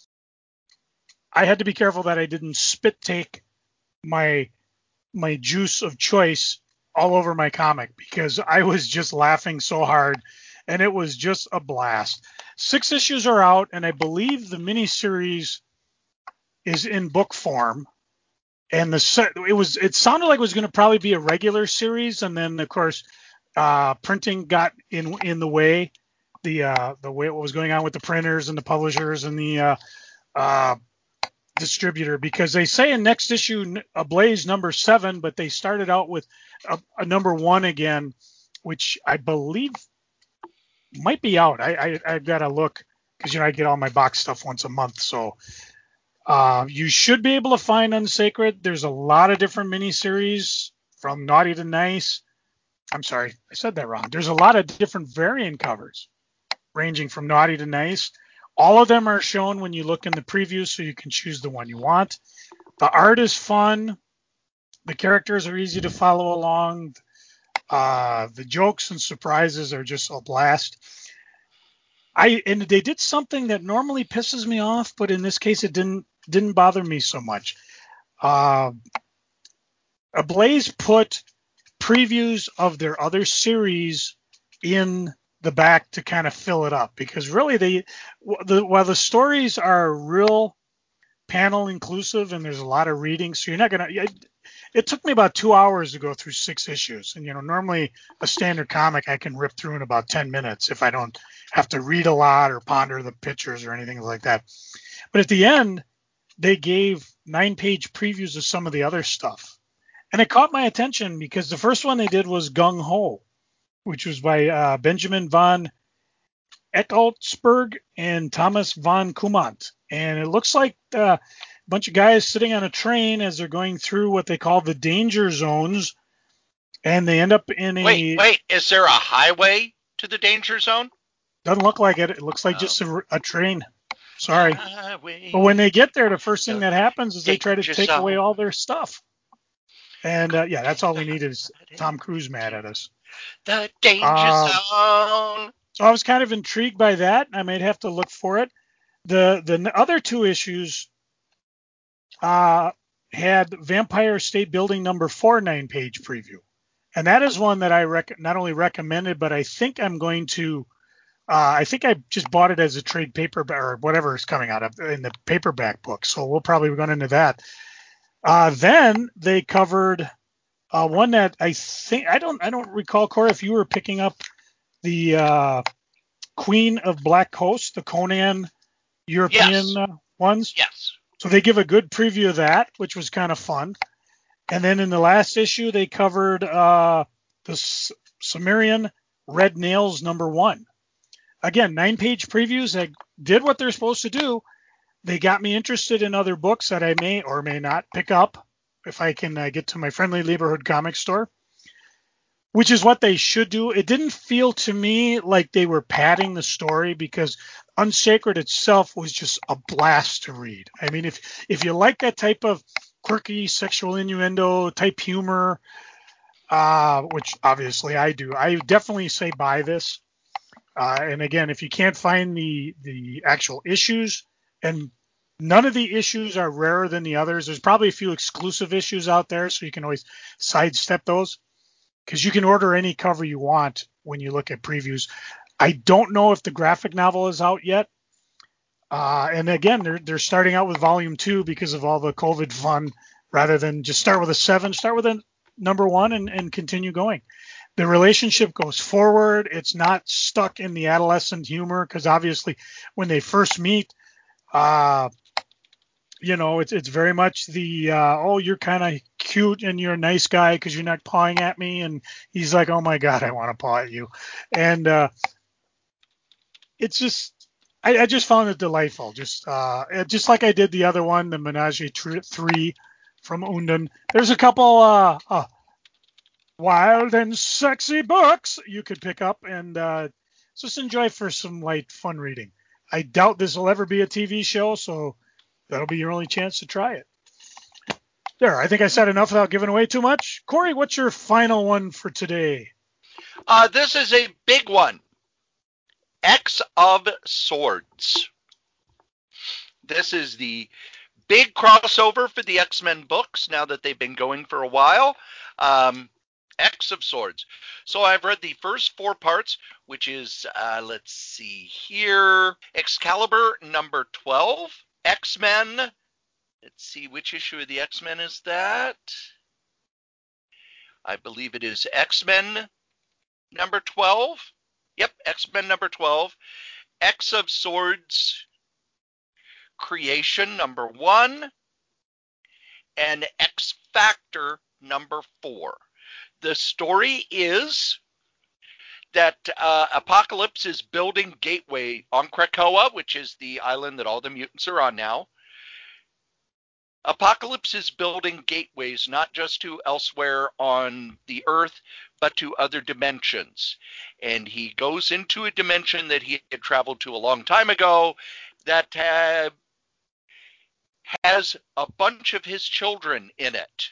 I had to be careful that I didn't spit take my juice of choice all over my comic because I was just laughing so hard, and it was just a blast. 6 issues are out, and I believe the miniseries is in book form. And it sounded like it was going to probably be a regular series, and then of course printing got in the way, the way what was going on with the printers and the publishers and the distributor, because they say in next issue Ablaze number 7, but they started out with a number 1 again, which I believe might be out. I've got to look because I get all my box stuff once a month, so you should be able to find Unsacred. There's a lot of different miniseries from Naughty to Nice. I'm sorry, I said that wrong. There's a lot of different variant covers ranging from Naughty to Nice. All of them are shown when you look in the preview, so you can choose the one you want. The art is fun. The characters are easy to follow along. The jokes and surprises are just a blast. And they did something that normally pisses me off, but in this case it didn't bother me so much. Ablaze put previews of their other series in the back to kind of fill it up, because really while the stories are real panel inclusive and there's a lot of reading, so you're not gonna. It took me about 2 hours to go through 6 issues, and normally a standard comic I can rip through in about 10 minutes if I don't have to read a lot or ponder the pictures or anything like that. But at the end, they gave 9-page previews of some of the other stuff, and it caught my attention because the first one they did was Gung Ho, which was by Benjamin van Etteltsberg and Thomas van Kumant. And it looks like a bunch of guys sitting on a train as they're going through what they call the danger zones, and they end up in a... Wait, is there a highway to the danger zone? Doesn't look like it. It looks like just a train. Sorry. Highway. But when they get there, the first thing that happens is they try to take away all their stuff. And that's all we need is Tom Cruise mad at us. The danger zone. So I was kind of intrigued by that. I might have to look for it. The other 2 issues had Vampire State Building number 4 9-page preview. And that is one that I not only recommended, but I think I'm going to, I think I just bought it as a trade paperback or whatever is coming out of in the paperback book. So we'll probably run into that. Then they covered one that I think, I don't recall, Corey, if you were picking up the Queen of Black Coast, the Conan European ones. Yes. So they give a good preview of that, which was kind of fun. And then in the last issue, they covered the Sumerian Red Nails number 1. Again, 9-page previews that did what they're supposed to do. They got me interested in other books that I may or may not pick up if I can get to my friendly neighborhood comic store, which is what they should do. It didn't feel to me like they were padding the story, because Unsacred itself was just a blast to read. I mean, if you like that type of quirky sexual innuendo type humor, which obviously I do, I definitely say buy this. And again, if you can't find the actual issues, and none of the issues are rarer than the others, there's probably a few exclusive issues out there, so you can always sidestep those, because you can order any cover you want when you look at previews. I don't know if the graphic novel is out yet. And again, they're starting out with volume 2 because of all the COVID fun. Rather than just start with a 7, start with number one and continue going. The relationship goes forward. It's not stuck in the adolescent humor because obviously when they first meet, it's very much the you're kind of cute and you're a nice guy because you're not pawing at me, and he's like, oh my god, I want to paw at you, and it's just I just found it delightful, just like I did the other one, the Menage a 3 from Unden. There's a couple wild and sexy books you could pick up and just enjoy for some light fun reading. I doubt this will ever be a TV show, so that'll be your only chance to try it. There, I think I said enough without giving away too much. Corey, what's your final one for today? This is a big one. X of Swords. This is the big crossover for the X-Men books now that they've been going for a while. X of Swords. So I've read the first 4 parts, which is, let's see here, Excalibur number 12, X-Men. Let's see, which issue of the X-Men is that? I believe it is X-Men number 12. Yep, X-Men number 12. X of Swords Creation number 1. And X Factor number 4. The story is that Apocalypse is building Gateway on Krakoa, which is the island that all the mutants are on now. Apocalypse is building gateways not just to elsewhere on the Earth, but to other dimensions. And he goes into a dimension that he had traveled to a long time ago that has a bunch of his children in it.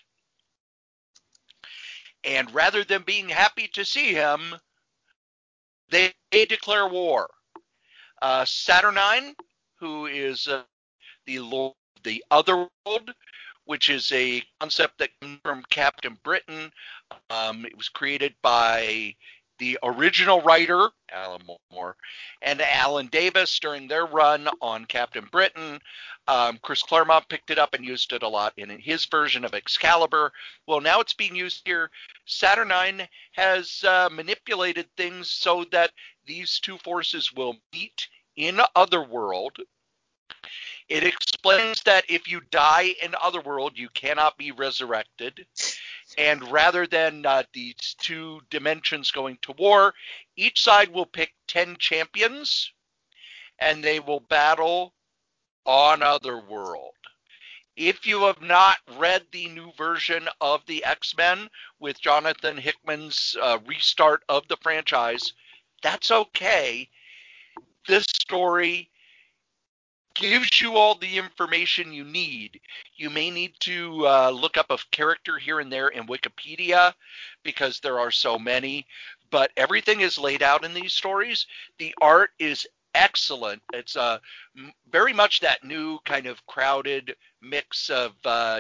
And rather than being happy to see him, they declare war. Saturnine, who is the Lord of the Otherworld, which is a concept that comes from Captain Britain. It was created by the original writer, Alan Moore, and Alan Davis during their run on Captain Britain. Chris Claremont picked it up and used it a lot in his version of Excalibur. Well, now it's being used here. Saturnine has manipulated things so that these two forces will meet in Otherworld. It explains that if you die in Otherworld, you cannot be resurrected. And rather than these two dimensions going to war, each side will pick 10 champions, and they will battle on Otherworld. If you have not read the new version of the X-Men with Jonathan Hickman's restart of the franchise, that's okay. This story gives you all the information you need. You may need to look up a character here and there in Wikipedia because there are so many, but everything is laid out in these stories. The art is excellent. It's very much that new kind of crowded mix of the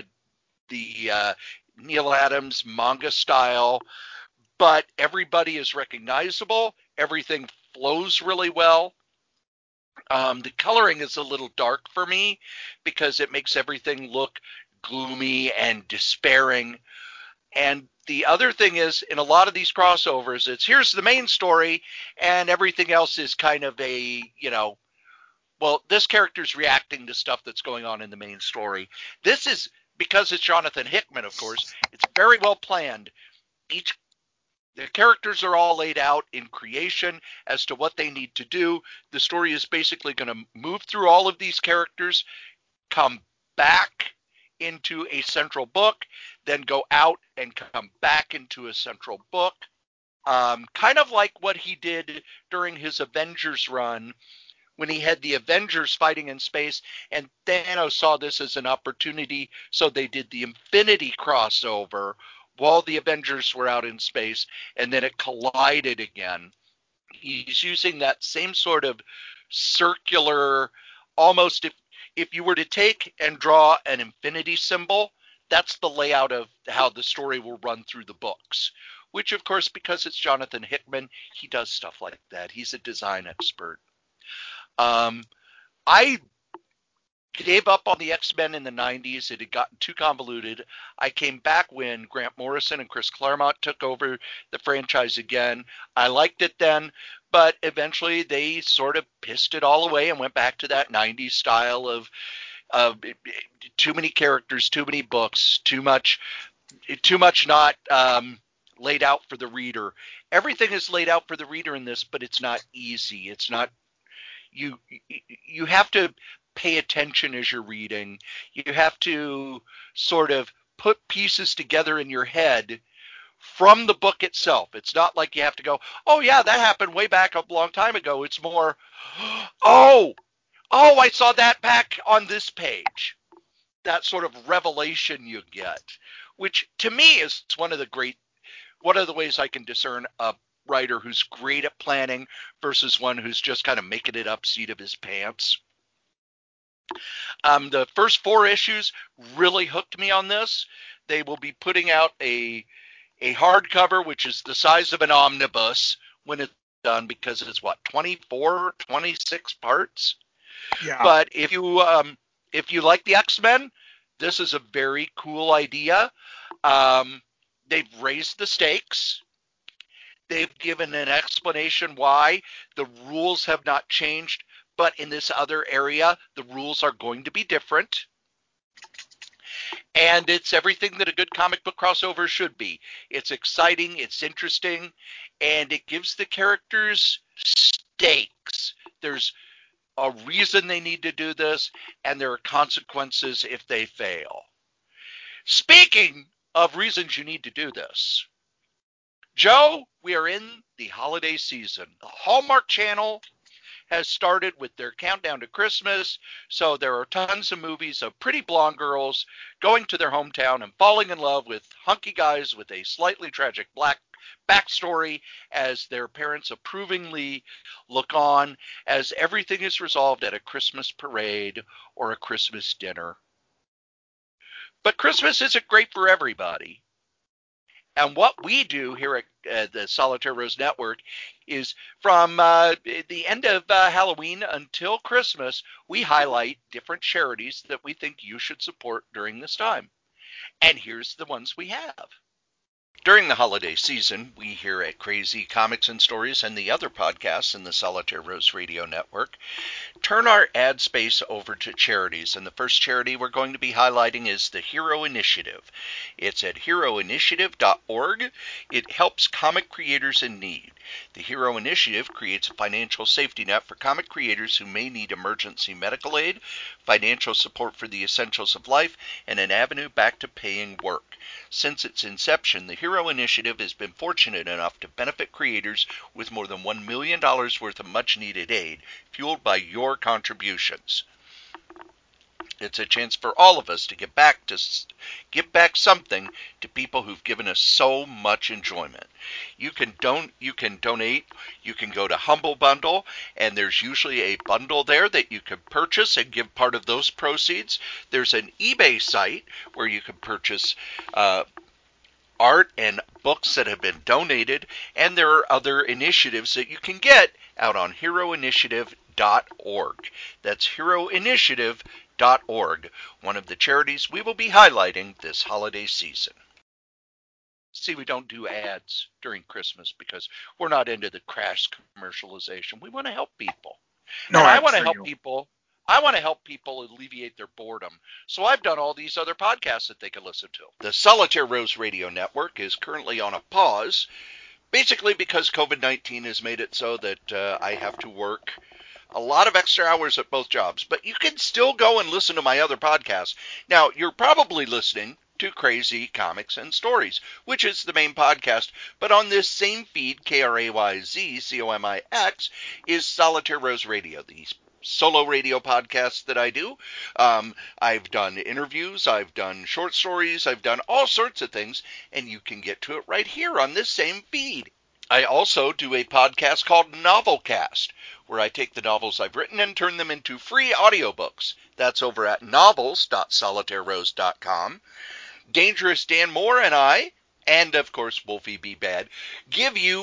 Neil Adams manga style, but everybody is recognizable. Everything flows really well. The coloring is a little dark for me because it makes everything look gloomy and despairing. And the other thing is, in a lot of these crossovers, it's here's the main story and everything else is kind of a, well, this character's reacting to stuff that's going on in the main story. This is, because it's Jonathan Hickman, of course, it's very well planned. The characters are all laid out in creation as to what they need to do. The story is basically going to move through all of these characters, come back into a central book, then go out and come back into a central book. Kind of like what he did during his Avengers run when he had the Avengers fighting in space, and Thanos saw this as an opportunity, so they did the Infinity crossover while the Avengers were out in space, and then it collided again. He's using that same sort of circular, almost if you were to take and draw an infinity symbol, that's the layout of how the story will run through the books. Which, of course, because it's Jonathan Hickman, he does stuff like that. He's a design expert. I gave up on the X-Men in the 90s. It had gotten too convoluted. I came back when Grant Morrison and Chris Claremont took over the franchise again. I liked it then, but eventually they sort of pissed it all away and went back to that 90s style of too many characters, too many books, too much not laid out for the reader. Everything is laid out for the reader in this, but it's not easy. It's not you have to pay attention as you're reading. You have to sort of put pieces together in your head from the book itself. It's not like you have to go, oh yeah, that happened way back a long time ago. It's more, oh, I saw that back on this page. That sort of revelation you get, which to me is one of the ways I can discern a writer who's great at planning versus one who's just kind of making it up seat of his pants. The first 4 issues really hooked me on this. They will be putting out a hardcover, which is the size of an omnibus when it's done, because it's 24, 26 parts. Yeah. But if you like the X-Men, this is a very cool idea. They've raised the stakes. They've given an explanation why the rules have not changed, but in this other area, the rules are going to be different. And it's everything that a good comic book crossover should be. It's exciting, it's interesting, and it gives the characters stakes. There's a reason they need to do this, and there are consequences if they fail. Speaking of reasons you need to do this, Joe, we are in the holiday season. The Hallmark Channel has started with their countdown to Christmas, so there are tons of movies of pretty blonde girls going to their hometown and falling in love with hunky guys with a slightly tragic black backstory as their parents approvingly look on as everything is resolved at a Christmas parade or a Christmas dinner. But Christmas isn't great for everybody. And what we do here at the Solitaire Rose Network is from the end of Halloween until Christmas, we highlight different charities that we think you should support during this time. And here's the ones we have. During the holiday season, we here at Crazy Comics and Stories and the other podcasts in the Solitaire Rose Radio Network turn our ad space over to charities, and the first charity we're going to be highlighting is the Hero Initiative. It's at heroinitiative.org. It helps comic creators in need. The Hero Initiative creates a financial safety net for comic creators who may need emergency medical aid, financial support for the essentials of life, and an avenue back to paying work. Since its inception, the Hero Initiative has been fortunate enough to benefit creators with more than $1 million worth of much-needed aid, fueled by your contributions. It's a chance for all of us to give back something to people who've given us so much enjoyment. You can donate. You can go to Humble Bundle, and there's usually a bundle there that you can purchase and give part of those proceeds. There's an eBay site where you can purchase art and books that have been donated, and there are other initiatives that you can get out on heroinitiative.org. That's heroinitiative.org, one of the charities we will be highlighting this holiday season. See, we don't do ads during Christmas because we're not into the crass commercialization. We want to help people. No, and I want to help people. I want to help people alleviate their boredom. So I've done all these other podcasts that they can listen to. The Solitaire Rose Radio Network is currently on a pause, basically because COVID-19 has made it so that I have to work a lot of extra hours at both jobs. But you can still go and listen to my other podcasts. Now, you're probably listening to Crazy Comics and Stories, which is the main podcast. But on this same feed, KRAYZCOMIX, is Solitaire Rose Radio, the solo radio podcasts that I do. I've done interviews, I've done short stories, I've done all sorts of things, and you can get to it right here on this same feed. I also do a podcast called Novelcast, where I take the novels I've written and turn them into free audiobooks. That's over at novels.solitairerose.com. Dangerous Dan Moore and I, and of course Wolfie B. Bad, give you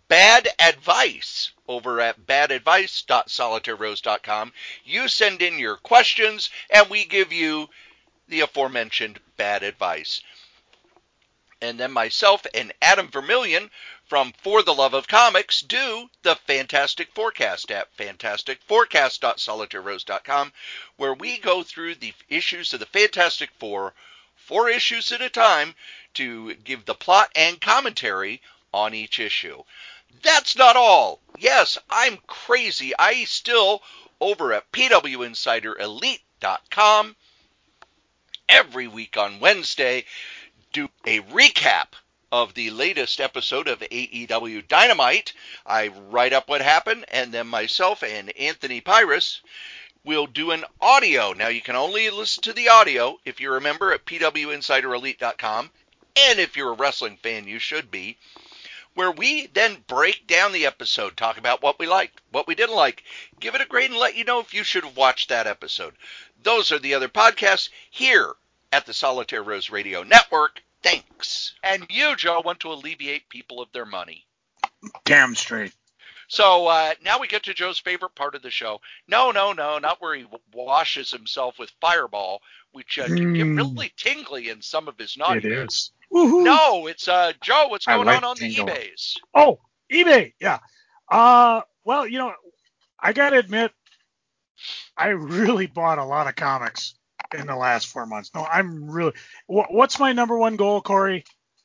bad advice over at badadvice.solitairerose.com. You send in your questions, and we give you the aforementioned bad advice. And then myself and Adam Vermillion from For the Love of Comics do the Fantastic Forecast at fantasticforecast.solitairerose.com, where we go through the issues of the Fantastic Four, 4 issues at a time, to give the plot and commentary on each issue. That's not all. Yes, I'm crazy. I still, over at PWInsiderElite.com, every week on Wednesday, do a recap of the latest episode of AEW Dynamite. I write up what happened, and then myself and Anthony Pyrus will do an audio. Now, you can only listen to the audio if you're a member at PWInsiderElite.com, and if you're a wrestling fan, you should be, where we then break down the episode, talk about what we liked, what we didn't like, give it a grade, and let you know if you should have watched that episode. Those are the other podcasts here at the Solitaire Rose Radio Network. Thanks. And you, Joe, want to alleviate people of their money. Damn straight. So now we get to Joe's favorite part of the show. No, not where he washes himself with Fireball, which can get really tingly in some of his naughty It bits. is. Woo-hoo. No, it's Joe. What's going on the tingle. eBays? Oh, eBay. Yeah. Well, I got to admit, I really bought a lot of comics in the last 4 months. No, I'm really. What's my number one goal, Corey?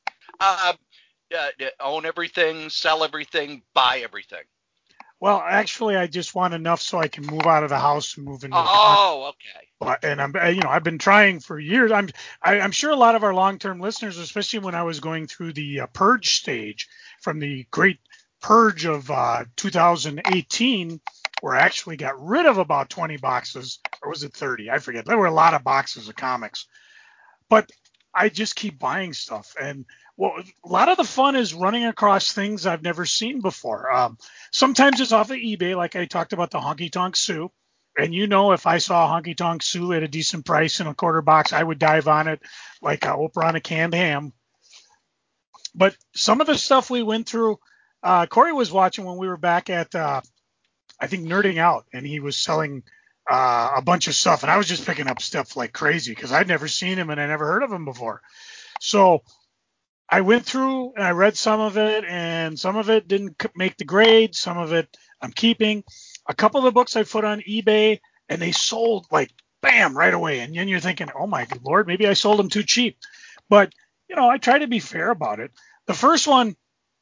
Own everything, sell everything, buy everything. Well, actually, I just want enough so I can move out of the house and move into. Okay. And I've been trying for years. I'm sure a lot of our long-term listeners, especially when I was going through the purge stage from the great purge of 2018, where I actually got rid of about 20 boxes, or was it 30? I forget. There were a lot of boxes of comics, but I just keep buying stuff. And a lot of the fun is running across things I've never seen before. Sometimes it's off of eBay, like I talked about the Honky Tonk Sue. And if I saw Honky Tonk Sue at a decent price in a quarter box, I would dive on it like Oprah on a canned ham. But some of the stuff we went through, Corey was watching when we were back at, I think, Nerding Out, and he was selling a bunch of stuff. And I was just picking up stuff like crazy because I'd never seen him and I never heard of him before. So I went through and I read some of it, and some of it didn't make the grade. Some of it I'm keeping. A couple of the books I put on eBay, and they sold like bam right away. And then you're thinking, oh my Lord, maybe I sold them too cheap. But I try to be fair about it. The first one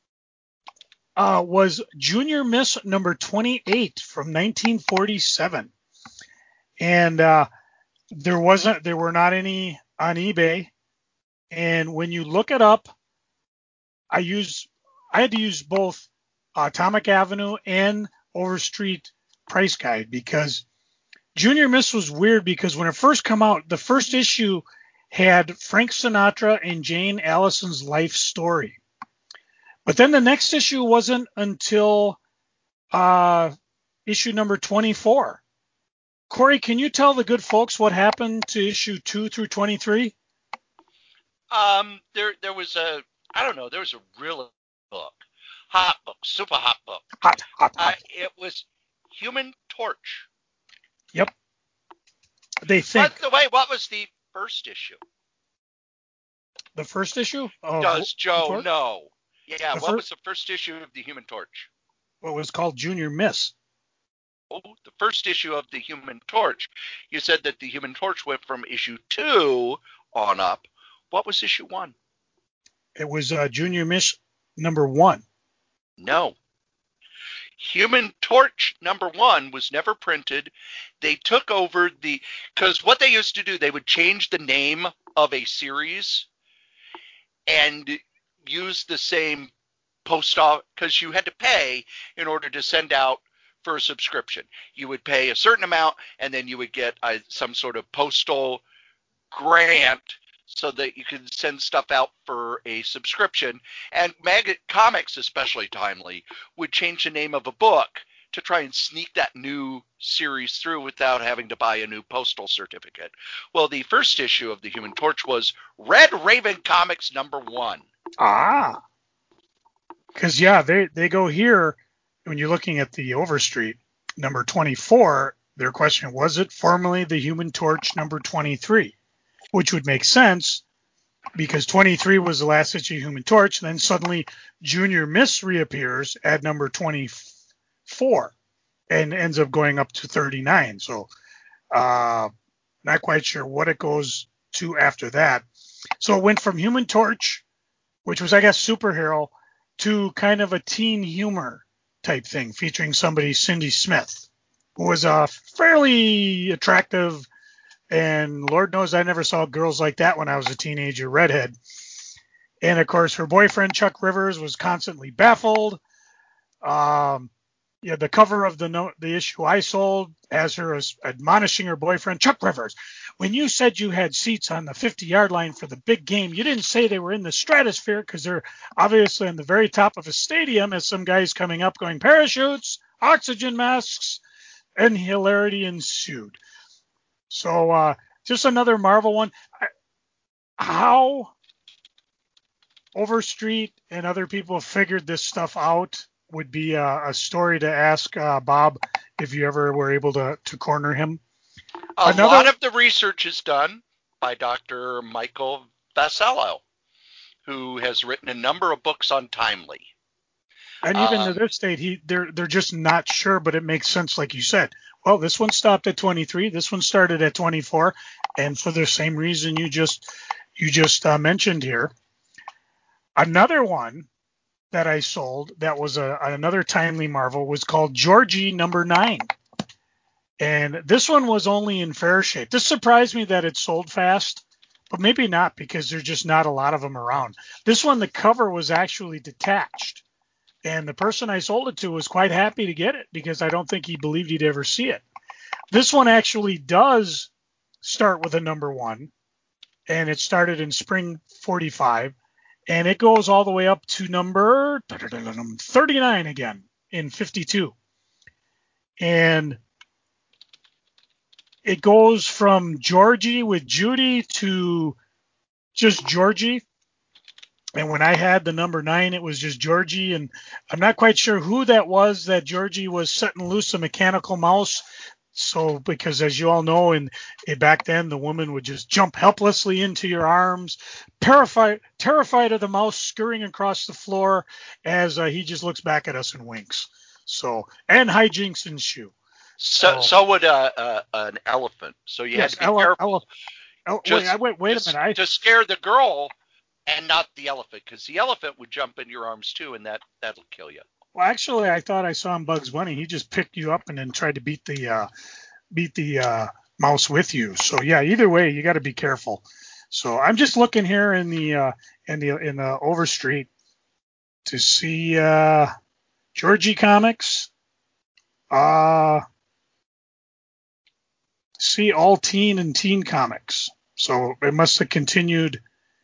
was Junior Miss number 28 from 1947, and there were not any on eBay. And when you look it up, I had to use both Atomic Avenue and Overstreet Price Guide, because Junior Miss was weird, because when it first came out, the first issue had Frank Sinatra and Jane Allison's life story. But then the next issue wasn't until issue number 24. Corey, can you tell the good folks what happened to issue 2 through 23? There was a real book. Hot book, super hot book. Hot. It was Human Torch. Yep. They think. By the way, what was the first issue? The first issue? Does Joe Torch? know? Yeah, what was the first issue of the Human Torch? What was called Junior Miss. Oh, the first issue of the Human Torch. You said that the Human Torch went from issue 2 on up. What was issue 1? It was Junior Miss number 1. No. Human Torch number 1 was never printed. They took over because what they used to do, they would change the name of a series and use the same post office, because you had to pay in order to send out for a subscription. You would pay a certain amount, and then you would get some sort of postal grant so that you could send stuff out for a subscription. And Comics, especially timely, would change the name of a book to try and sneak that new series through without having to buy a new postal certificate. Well, the first issue of the Human Torch was Red Raven Comics number 1. Ah. Because, yeah, they go here when you're looking at the Overstreet, number 24, their question, was it formerly the Human Torch number 23? Which would make sense because 23 was the last issue of Human Torch. Then suddenly Junior Miss reappears at number 24 and ends up going up to 39. So not quite sure what it goes to after that. So it went from Human Torch, which was, I guess, superhero, to kind of a teen humor type thing featuring somebody, Cindy Smith, who was fairly attractive. And Lord knows I never saw girls like that when I was a teenager, redhead. And, of course, her boyfriend, Chuck Rivers, was constantly baffled. Yeah, the cover of the issue I sold has her as admonishing her boyfriend, Chuck Rivers. When you said you had seats on the 50-yard line for the big game, you didn't say they were in the stratosphere because they're obviously on the very top of a stadium as some guys coming up going parachutes, oxygen masks, and hilarity ensued. So just another Marvel one. How Overstreet and other people figured this stuff out would be a story to ask Bob if you ever were able to corner him. A lot of the research is done by Dr. Michael Vassallo, who has written a number of books on Timely. And even to this date, they're just not sure, but it makes sense, like you said. Well, this one stopped at 23, this one started at 24, and for the same reason you just mentioned here. Another one that I sold that was another Timely Marvel was called Georgie number 9. And this one was only in fair shape. This surprised me that it sold fast, but maybe not because there's just not a lot of them around. This one, the cover was actually detached. And the person I sold it to was quite happy to get it because I don't think he believed he'd ever see it. This one actually does start with a number 1, and it started in spring 45. And it goes all the way up to number 39 again in 52. And it goes from Georgie with Judy to just Georgie. And when I had the number 9, it was just Georgie. And I'm not quite sure who that was that Georgie was setting loose a mechanical mouse. So, because as you all know, back then, the woman would just jump helplessly into your arms, terrified of the mouse scurrying across the floor as he just looks back at us and winks. So, and hijinks ensue. So would an elephant. So you had to be careful. Wait a minute. To scare the girl and not the elephant, because the elephant would jump in your arms too, and that'll kill you. Well, actually, I thought I saw in Bugs Bunny. He just picked you up and then tried to beat the mouse with you. So yeah, either way, you got to be careful. So I'm just looking here in the Overstreet to see Georgie Comics. See All Teen and Teen Comics. So it must have continued.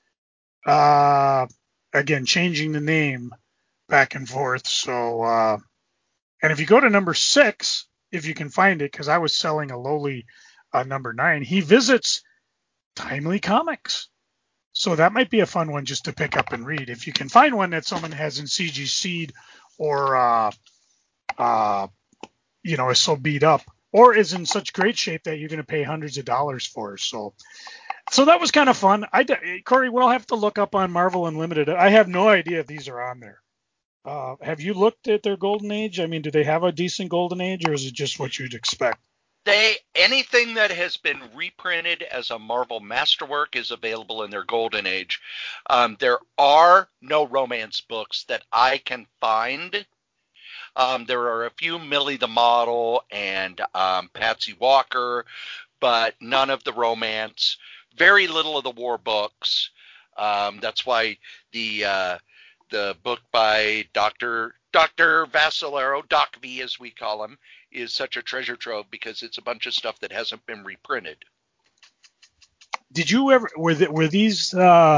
Again, changing the name back and forth. So, and if you go to number 6, if you can find it, because I was selling a lowly number 9, he visits Timely Comics. So that might be a fun one just to pick up and read. If you can find one that someone has in CGC'd or, is so beat up or is in such great shape that you're going to pay hundreds of dollars for. So that was kind of fun. Corey, we'll have to look up on Marvel Unlimited. I have no idea if these are on there. Have you looked at their golden age? I mean, do they have a decent golden age, or is it just what you'd expect? Anything that has been reprinted as a Marvel masterwork is available in their golden age. There are no romance books that I can find. There are a few Millie the Model and Patsy Walker, but none of the romance. Very little of the war books. That's why the book by Dr. Vassalaro, Doc V as we call him, is such a treasure trove because it's a bunch of stuff that hasn't been reprinted. Did you ever were these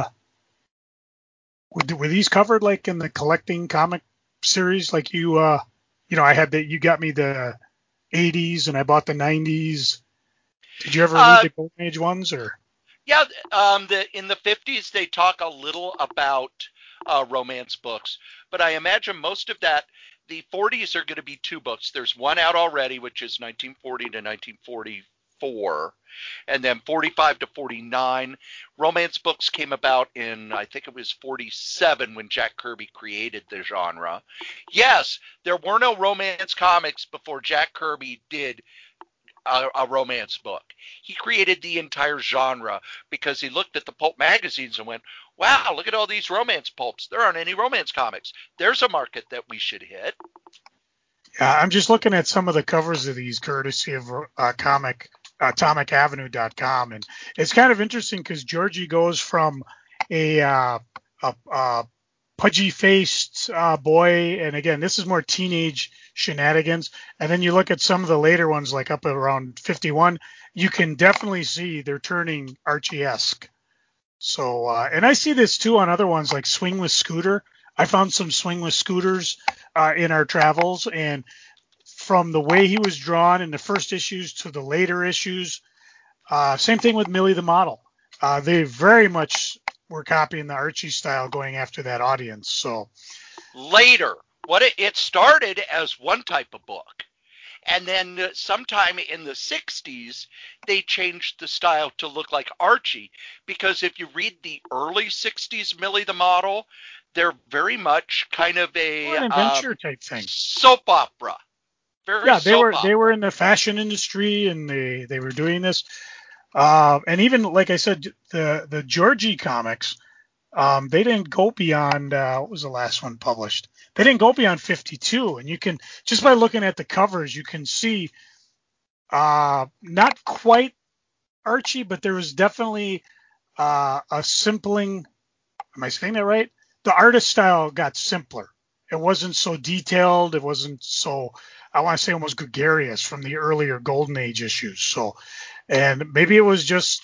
covered like in the collecting comic series? Like I had you got me the 80s and I bought the 90s. Did you ever read the golden age ones or? Yeah, in the 50s they talk a little about romance books. But I imagine most of that, the 40s are going to be 2 books. There's one out already, which is 1940 to 1944. And then 45 to 49. Romance books came about in, I think it was 47 when Jack Kirby created the genre. Yes, there were no romance comics before Jack Kirby did a romance book. He created the entire genre because he looked at the pulp magazines and went, wow, look at all these romance pulps. There aren't any romance comics. There's a market that we should hit. Yeah, I'm just looking at some of the covers of these courtesy of AtomicAvenue.com, and it's kind of interesting because Georgie goes from a pudgy-faced boy, and again, this is more teenage shenanigans. And then you look at some of the later ones, like up around 51, you can definitely see they're turning Archie-esque. So, and I see this too on other ones like Swing with Scooter. I found some Swing with Scooters in our travels, and from the way he was drawn in the first issues to the later issues, same thing with Millie the Model. They very much were copying the Archie style, going after that audience. So later, it started as one type of book, and then sometime in the 60s, they changed the style to look like Archie, because if you read the early 60s Millie the Model, they're very much kind of an adventure type thing, soap opera. They were in the fashion industry, and they were doing this. And even like I said, the Georgie comics, they didn't go beyond what was the last one published? They didn't go beyond 52, and you can just by looking at the covers, you can see not quite Archie, but there was definitely a simpling. Am I saying that right? The artist style got simpler. It wasn't so detailed. It wasn't so, I want to say, almost gregarious from the earlier Golden Age issues. So, and maybe it was just,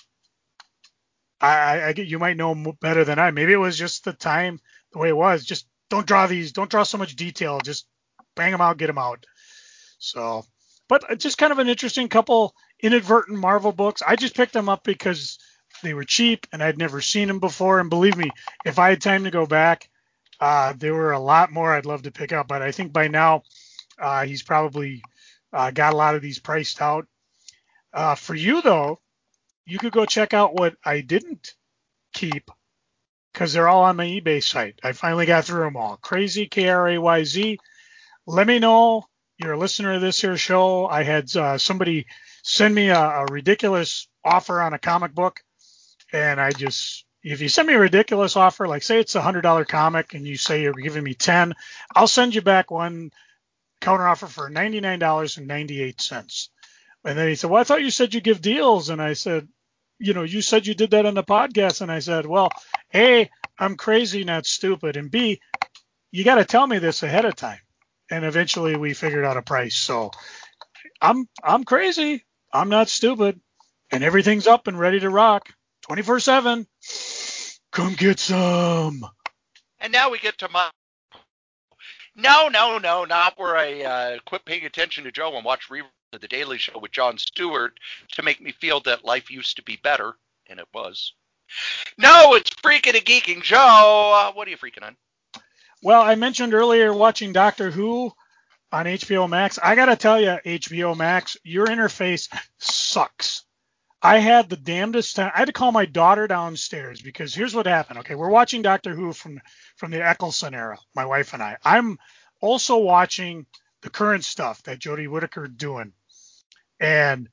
I get, you might know better than I. Maybe it was just the time, the way it was. Just don't draw so much detail. Just bang them out, get them out. So, but just kind of an interesting couple inadvertent Marvel books. I just picked them up because they were cheap and I'd never seen them before. And believe me, if I had time to go back, there were a lot more I'd love to pick up. But I think by now he's probably got a lot of these priced out. For you, though, you could go check out what I didn't keep because they're all on my eBay site. I finally got through them all. Crazy, Krayz. Let me know. You're a listener of this here show. I had somebody send me a ridiculous offer on a comic book. And if you send me a ridiculous offer, like say it's $100 comic and you say you're giving me 10, I'll send you back one counteroffer for $99.98. And then he said, well, I thought you said you give deals. And I said, you said you did that on the podcast. And I said, well, A, I'm crazy, not stupid. And B, you got to tell me this ahead of time. And eventually we figured out a price. So I'm crazy. I'm not stupid. And everything's up and ready to rock 24/7. Come get some. And now we get to my. No, not where I quit paying attention to Joe and watch reruns of The Daily Show with Jon Stewart to make me feel that life used to be better, and it was. No, it's Freaking and Geeking. Joe, what are you freaking on? Well, I mentioned earlier watching Doctor Who on HBO Max. I got to tell you, HBO Max, your interface sucks. I had the damnedest time. I had to call my daughter downstairs because here's what happened. Okay, we're watching Doctor Who from the Eccleston era, my wife and I. I'm also watching the current stuff that Jodie Whittaker doing. And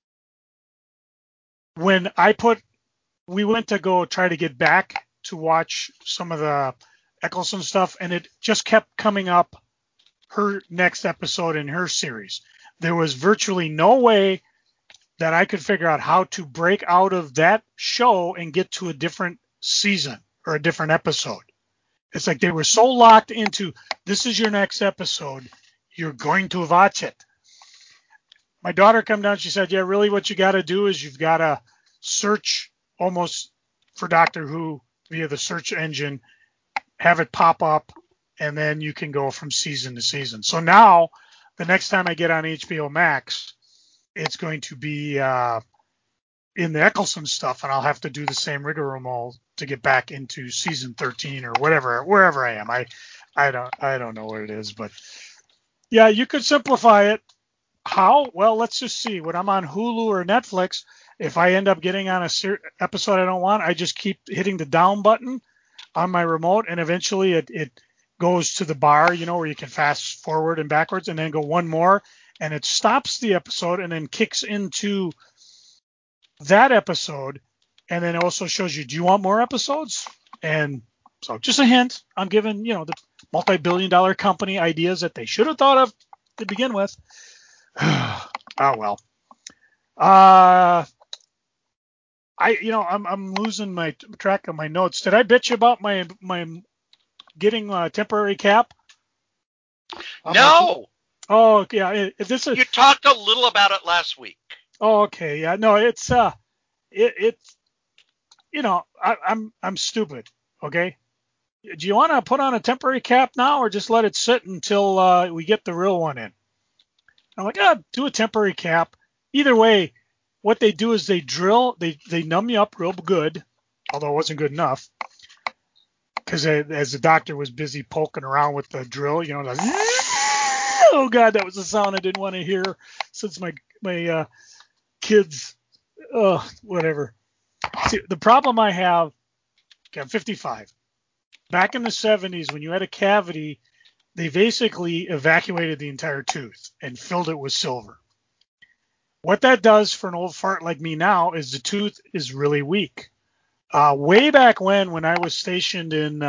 when we went to go try to get back to watch some of the Eccleston stuff, and it just kept coming up her next episode in her series. There was virtually no way that I could figure out how to break out of that show and get to a different season or a different episode. It's like they were so locked into, this is your next episode, you're going to watch it. My daughter come down, she said, yeah, really what you got to do is you've got to search almost for Doctor Who via the search engine, have it pop up, and then you can go from season to season. So now, the next time I get on HBO Max, it's going to be in the Eccleston stuff, and I'll have to do the same rigmarole to get back into season 13 or wherever I am. I don't know what it is, but yeah, you could simplify it. How? Well, let's just see. When I'm on Hulu or Netflix, if I end up getting on a episode I don't want, I just keep hitting the down button on my remote, and eventually it goes to the bar, where you can fast forward and backwards, and then go one more, and it stops the episode and then kicks into that episode, and then it also shows you, do you want more episodes? And so just a hint, I'm giving, the multi-billion-dollar company ideas that they should have thought of to begin with. Oh, well. I'm losing my track of my notes. Did I bitch about my getting a temporary cap? No. Oh, yeah. You talked a little about it last week. Oh, okay. Yeah. No, it's I'm stupid. Okay. Do you want to put on a temporary cap now, or just let it sit until we get the real one in? I'm like, do a temporary cap. Either way, what they do is they drill, they numb you up real good, although it wasn't good enough, because as the doctor was busy poking around with the drill, like, oh God, that was a sound I didn't want to hear since my kids, whatever. See, the problem I have, okay, I'm 55. Back in the 70s, when you had a cavity, they basically evacuated the entire tooth and filled it with silver. What that does for an old fart like me now is the tooth is really weak. Way back when I was stationed in,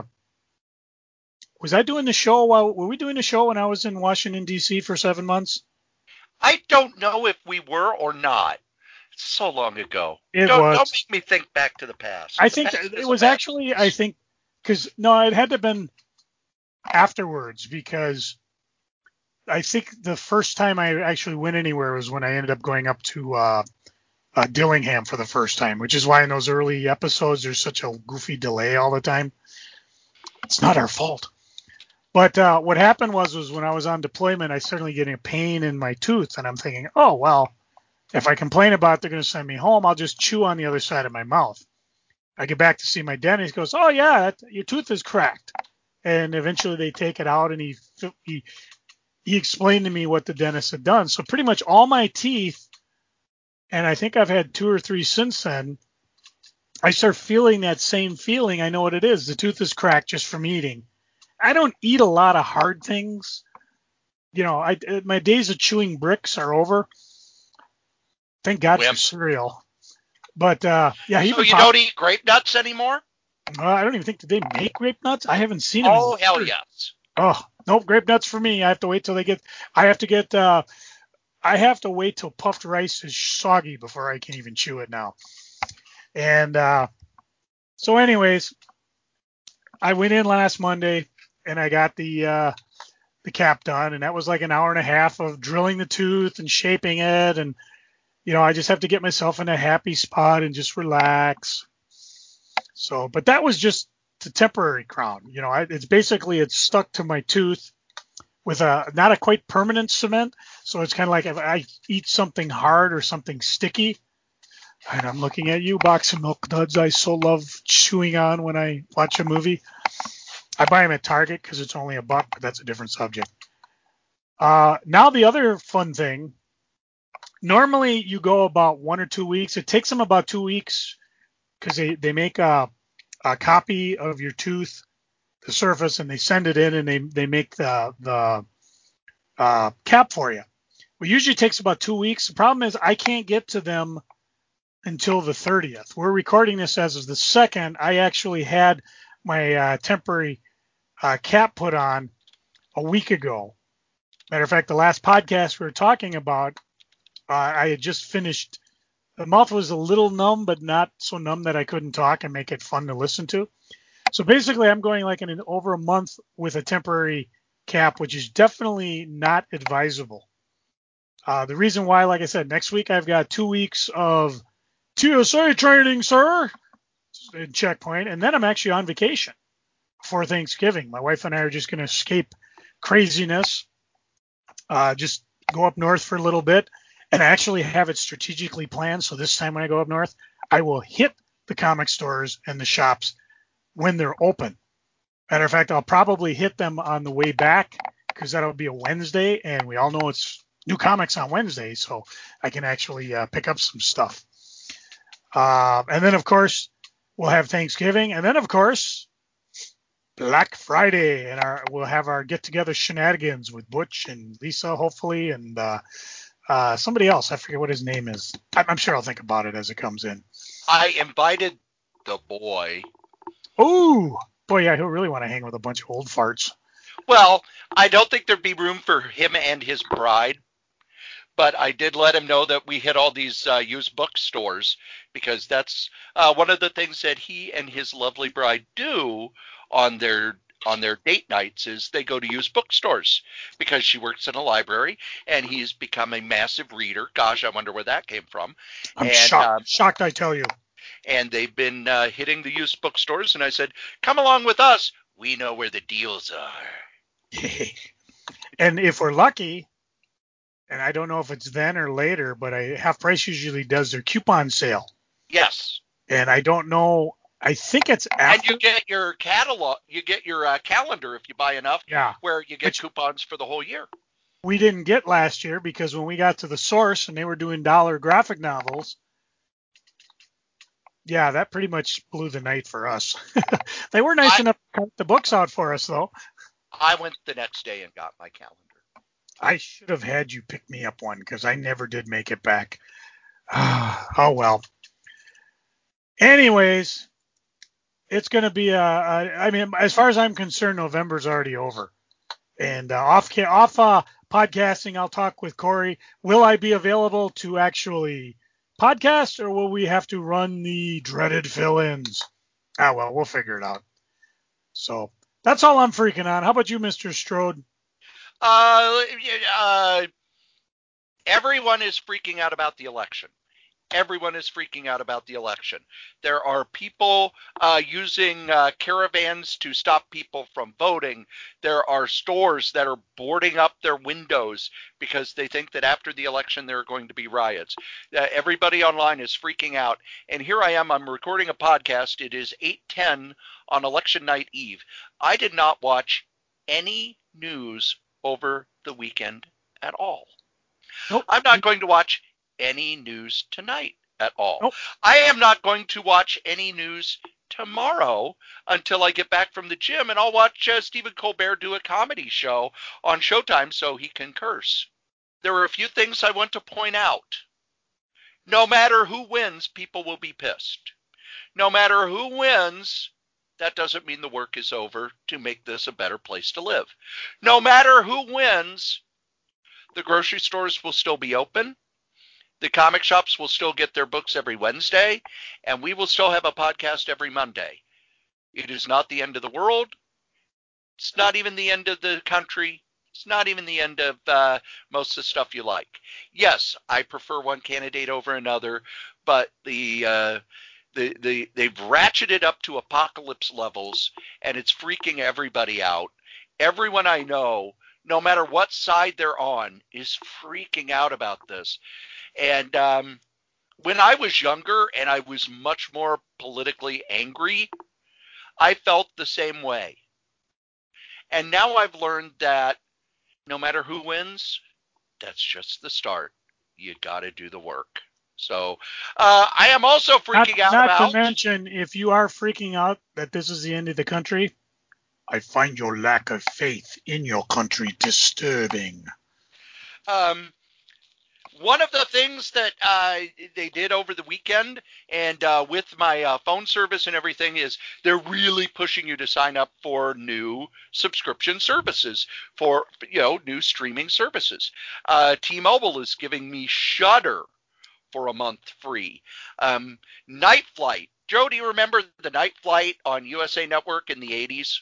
was I doing the show? Were we doing the show when I was in Washington, D.C. for 7 months? I don't know if we were or not. It's so long ago. Don't make me think back to the past. I think it was actually, because it had to have been afterwards, because I think the first time I actually went anywhere was when I ended up going up to Dillingham for the first time, which is why in those early episodes there's such a goofy delay all the time. It's not our fault. But what happened was when I was on deployment, I started getting a pain in my tooth, and I'm thinking, oh, well, if I complain about it, they're going to send me home. I'll just chew on the other side of my mouth. I get back to see my dentist. He goes, oh, yeah, your tooth is cracked. And eventually they take it out, and he explained to me what the dentist had done. So pretty much all my teeth, and I think I've had 2 or 3 since then, I start feeling that same feeling. I know what it is. The tooth is cracked just from eating. I don't eat a lot of hard things. My days of chewing bricks are over. Thank God for cereal. But yeah. So you don't eat grape nuts anymore? I don't even think they make grape nuts. I haven't seen them. Oh, hell yes. Oh, nope, grape nuts for me. I have to wait till they get. I have to wait till puffed rice is soggy before I can even chew it now. And so, anyways, I went in last Monday and I got the cap done, and that was like an hour and a half of drilling the tooth and shaping it, and I just have to get myself in a happy spot and just relax. So, but that was just the temporary crown. It's stuck to my tooth with not a quite permanent cement. So it's kind of like if I eat something hard or something sticky. And I'm looking at you, box of Milk Duds I so love chewing on when I watch a movie. I buy them at Target because it's only $1, but that's a different subject. Now the other fun thing, normally you go about 1 or 2 weeks. It takes them about 2 weeks because they make a copy of your tooth, the surface, and they send it in, and they make the cap for you. Well, usually takes about 2 weeks. The problem is I can't get to them until the 30th. We're recording this as of the 2nd. I actually had my temporary cap put on a week ago. Matter of fact, the last podcast we were talking about, I had just finished. The mouth was a little numb, but not so numb that I couldn't talk and make it fun to listen to. So basically, I'm going like in over a month with a temporary cap, which is definitely not advisable. The reason why, like I said, next week I've got 2 weeks of TSA training, sir, in Checkpoint, and then I'm actually on vacation for Thanksgiving. My wife and I are just going to escape craziness, just go up north for a little bit, And I actually have it strategically planned. So this time when I go up north, I will hit the comic stores and the shops when they're open. Matter of fact, I'll probably hit them on the way back because that'll be a Wednesday, and we all know it's new comics on Wednesday, so I can actually pick up some stuff. And then, of course, we'll have Thanksgiving, and then, of course, Black Friday, and we'll have our get-together shenanigans with Butch and Lisa, hopefully, and somebody else. I forget what his name is. I'm sure I'll think about it as it comes in. I invited the boy. Ooh, boy, yeah, he'll really want to hang with a bunch of old farts. Well, I don't think there'd be room for him and his bride, but I did let him know that we hit all these used bookstores because that's one of the things that he and his lovely bride do on their date nights is they go to used bookstores because she works in a library and he's become a massive reader. Gosh, I wonder where that came from. I'm shocked, I tell you. And they've been hitting the used bookstores, and I said, come along with us. We know where the deals are. And if we're lucky, and I don't know if it's then or later, but Half Price usually does their coupon sale. Yes. And I don't know. I think it's after. And you get your catalog, you get your calendar if you buy enough, where you get coupons for the whole year. We didn't get last year because when we got to the Source and they were doing dollar graphic novels, yeah, that pretty much blew the night for us. They were nice enough to cut the books out for us, though. I went the next day and got my calendar. I should have had you pick me up one because I never did make it back. Oh, well. Anyways, it's going to be I mean, as far as I'm concerned, November's already over. And off podcasting, I'll talk with Corey. Will I be available to actually podcast, or will we have to run the dreaded fill-ins? Well, we'll figure it out. So that's all I'm freaking on. How about you, Mr. Strode? Everyone is freaking out about the election. Everyone is freaking out about the election. There are people using caravans to stop people from voting. There are stores that are boarding up their windows because they think that after the election there are going to be riots. Everybody online is freaking out. And here I am. I'm recording a podcast. It is 8:10 on election night eve. I did not watch any news over the weekend at all. Nope. I'm not going to watch any news tonight at all. Nope. I am not going to watch any news tomorrow until I get back from the gym, and I'll watch Stephen Colbert do a comedy show on Showtime so he can curse. There are a few things I want to point out. No matter who wins, people will be pissed. No matter who wins, that doesn't mean the work is over to make this a better place to live. No matter who wins, the grocery stores will still be open. The comic shops will still get their books every Wednesday, and we will still have a podcast every Monday. It is not the end of the world. It's not even the end of the country. It's not even the end of most of the stuff you like. Yes, I prefer one candidate over another, but they've ratcheted up to apocalypse levels, and it's freaking everybody out. Everyone I know, no matter what side they're on, is freaking out about this. And when I was younger and I was much more politically angry, I felt the same way. And now I've learned that no matter who wins, that's just the start. You got to do the work. So I am also freaking out about. Not to mention, if you are freaking out that this is the end of the country, I find your lack of faith in your country disturbing. One of the things that they did over the weekend and with my phone service and everything is they're really pushing you to sign up for new subscription services for, new streaming services. T-Mobile is giving me Shudder for a month free. Night Flight. Joe, do you remember the Night Flight on USA Network in the 80s?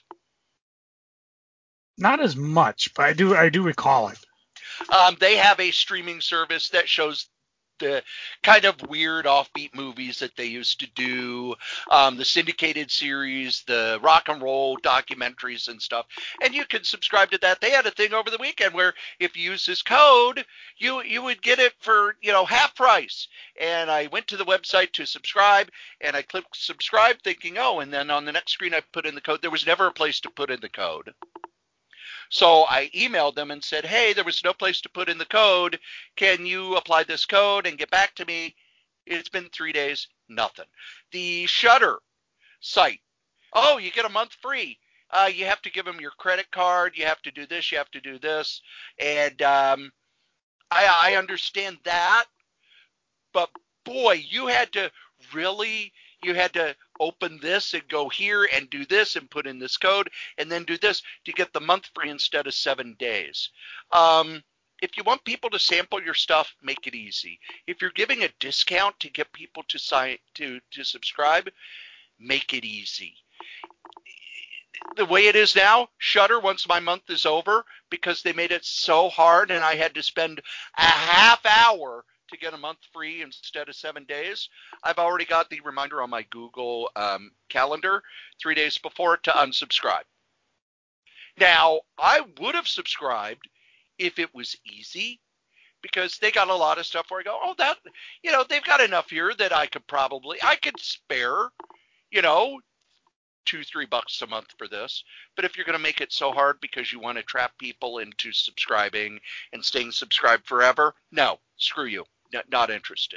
Not as much, but I do recall it. They have a streaming service that shows the kind of weird offbeat movies that they used to do, the syndicated series, the rock and roll documentaries and stuff. And you could subscribe to that. They had a thing over the weekend where if you use this code, you would get it for, half price. And I went to the website to subscribe, and I clicked subscribe thinking, oh, and then on the next screen I put in the code. There was never a place to put in the code. So I emailed them and said, hey, there was no place to put in the code. Can you apply this code and get back to me? It's been 3 days, nothing. The Shudder site, oh, you get a month free. You have to give them your credit card. You have to do this. You have to do this. And I understand that. But, boy, you had to open this and go here and do this and put in this code and then do this to get the month free instead of 7 days. If you want people to sample your stuff, make it easy. If you're giving a discount to get people to subscribe, make it easy. The way it is now, Shudder, once my month is over, because they made it so hard and I had to spend a half hour to get a month free instead of 7 days, I've already got the reminder on my Google calendar 3 days before to unsubscribe. Now, I would have subscribed if it was easy, because they got a lot of stuff where I go, oh, that, they've got enough here that I could spare, $2-3 a month for this. But if you're going to make it so hard because you want to trap people into subscribing and staying subscribed forever, no, screw you. Not interested.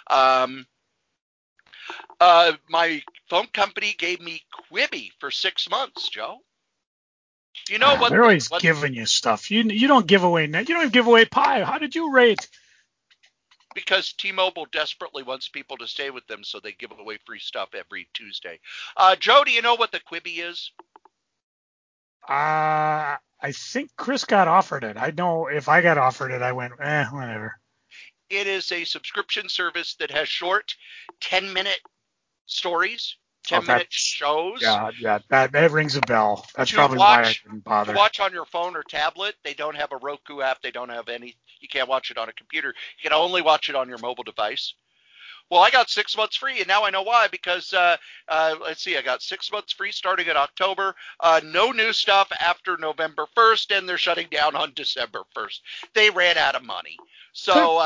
My phone company gave me Quibi for 6 months, Joe. Do you know what? They're always giving you stuff. You don't give away net. You don't even give away pie. How did you rate? Because T-Mobile desperately wants people to stay with them, so they give away free stuff every Tuesday. Joe, do you know what the Quibi is? I think Chris got offered it. I know if I got offered it, I went, whatever. It is a subscription service that has short 10-minute stories, 10-minute shows. Yeah, that rings a bell. That's probably why I didn't bother. To watch on your phone or tablet. They don't have a Roku app. They don't have any. You can't watch it on a computer. You can only watch it on your mobile device. Well, I got 6 months free, and now I know why, because, let's see, I got 6 months free starting in October. No new stuff after November 1st, and they're shutting down on December 1st. They ran out of money. So,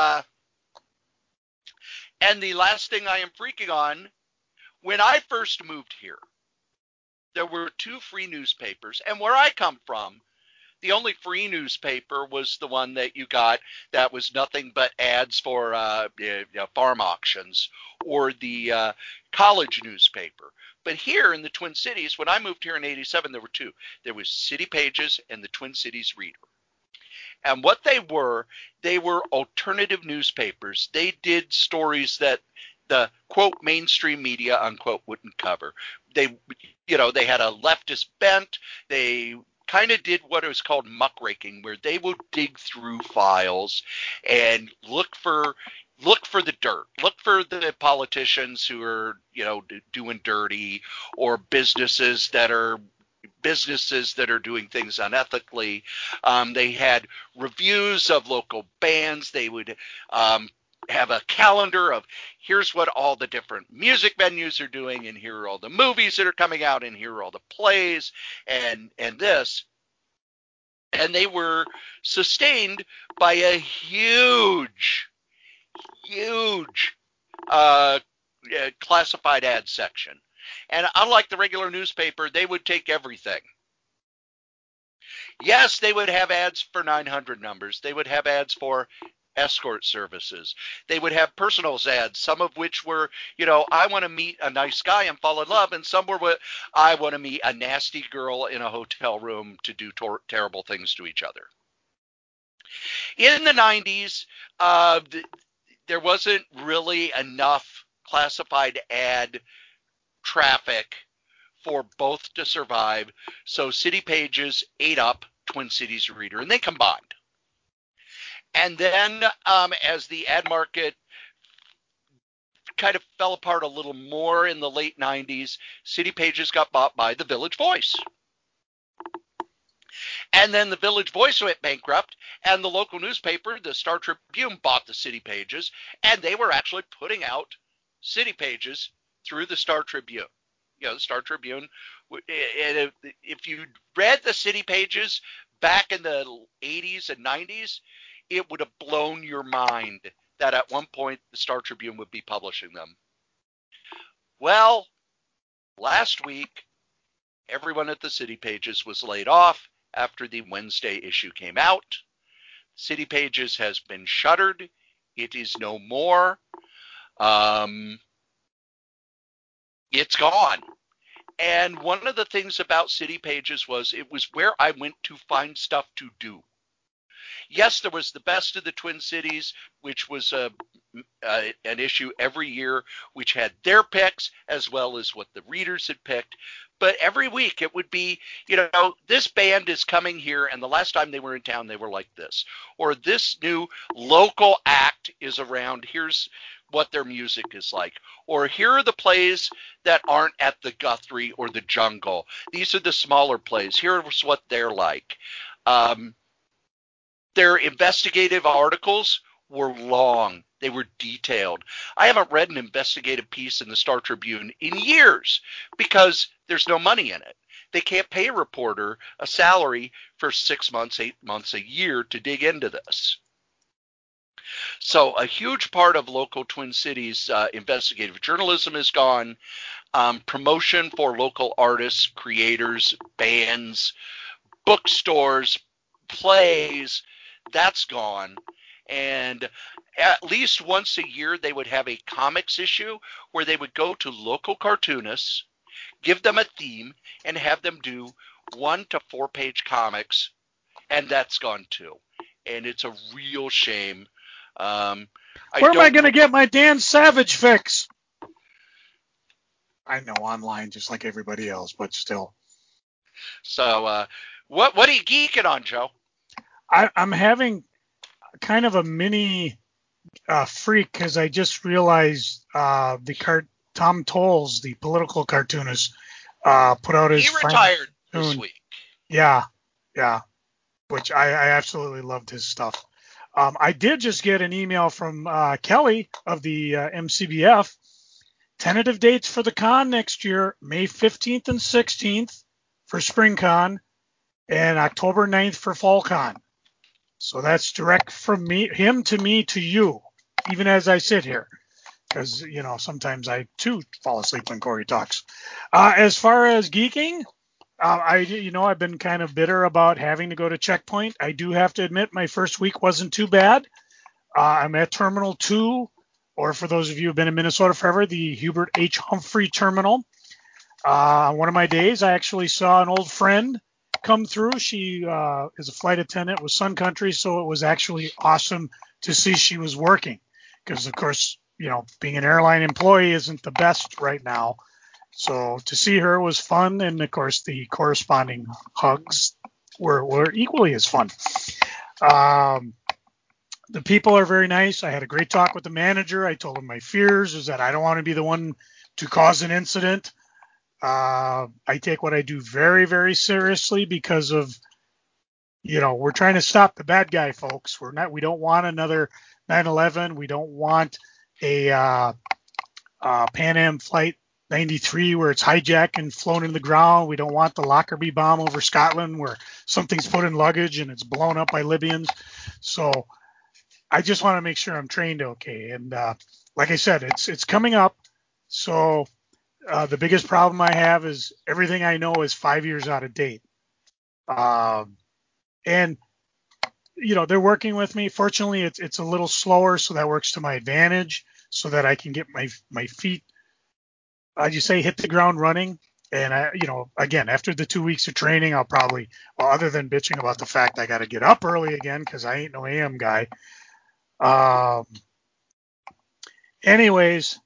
and the last thing I am freaking on, when I first moved here, there were 2 free newspapers, and where I come from, the only free newspaper was the one that you got that was nothing but ads for farm auctions, or the college newspaper. But here in the Twin Cities, when I moved here in 87, there were 2. There was City Pages and the Twin Cities Reader. And what they were alternative newspapers. They did stories that the, quote, mainstream media, unquote, wouldn't cover. They had a leftist bent. They kind of did what was called muckraking, where they would dig through files and look for the dirt, look for the politicians who are, doing dirty, or businesses that are doing things unethically. They had reviews of local bands. They would have a calendar of here's what all the different music venues are doing, and here are all the movies that are coming out, and here are all the plays, and this. And they were sustained by a huge classified ad section. And unlike the regular newspaper, they would take everything. Yes, they would have ads for 900 numbers. They would have ads for escort services. They would have personals ads, some of which were, I want to meet a nice guy and fall in love, and some were what I want to meet a nasty girl in a hotel room to do terrible things to each other. In the 90s, there wasn't really enough classified ad traffic for both to survive, so City Pages ate up Twin Cities Reader, and they combined. And then as the ad market kind of fell apart a little more in the late 90s, City Pages got bought by the Village Voice. And then the Village Voice went bankrupt, and the local newspaper, the Star Tribune, bought the City Pages, and they were actually putting out City Pages through the Star Tribune. The Star Tribune, and if you read the City Pages back in the 80s and 90s, it would have blown your mind that at one point the Star Tribune would be publishing them. Well, last week, everyone at the City Pages was laid off after the Wednesday issue came out. City Pages has been shuttered. It is no more. It's gone. And one of the things about City Pages was it was where I went to find stuff to do. Yes, there was the Best of the Twin Cities, which was an issue every year, which had their picks as well as what the readers had picked. But every week it would be, this band is coming here, and the last time they were in town, they were like this. Or this new local act is around, here's what their music is like. Or here are the plays that aren't at the Guthrie or the Jungle. These are the smaller plays. Here's what they're like. Their investigative articles were long. They were detailed. I haven't read an investigative piece in the Star Tribune in years because there's no money in it. They can't pay a reporter a salary for 6 months, 8 months, a year to dig into this. So a huge part of local Twin Cities investigative journalism is gone. Promotion for local artists, creators, bands, bookstores, plays, that's gone. And at least once a year, they would have a comics issue where they would go to local cartoonists, give them a theme, and have them do 1 to 4 page comics. And that's gone too. And it's a real shame. Where am I going to get my Dan Savage fix? I know, online, just like everybody else, but still. So, what are you geeking on, Joe? I'm having kind of a mini freak because I just realized Tom Towles, the political cartoonist, put out his. He retired this week. Yeah, which I absolutely loved his stuff. I did just get an email from Kelly of the MCBF. Tentative dates for the con next year, May 15th and 16th for Spring Con, and October 9th for Fall Con. So that's direct from him to me to you, even as I sit here, because sometimes I too fall asleep when Corey talks. As far as geeking, I've been kind of bitter about having to go to Checkpoint. I do have to admit my first week wasn't too bad. I'm at Terminal 2, or for those of you who have been in Minnesota forever, the Hubert H. Humphrey Terminal. On one of my days, I actually saw an old friend come through. She is a flight attendant with Sun Country, so it was actually awesome to see she was working because, of course, being an airline employee isn't the best right now. So to see her was fun, and, of course, the corresponding hugs were equally as fun. The people are very nice. I had a great talk with the manager. I told him my fears is that I don't want to be the one to cause an incident. I take what I do very, very seriously because of, we're trying to stop the bad guy, folks. We don't want another 9/11. We don't want a Pan Am Flight 93 where it's hijacked and flown into the ground. We don't want the Lockerbie bomb over Scotland where something's put in luggage and it's blown up by Libyans. So I just want to make sure I'm trained okay. And like I said, it's coming up. So the biggest problem I have is everything I know is 5 years out of date. And they're working with me. Fortunately, it's a little slower, so that works to my advantage so that I can get my feet, hit the ground running. And again, after the 2 weeks of training, I'll probably, other than bitching about the fact I got to get up early again because I ain't no AM guy. Anyways,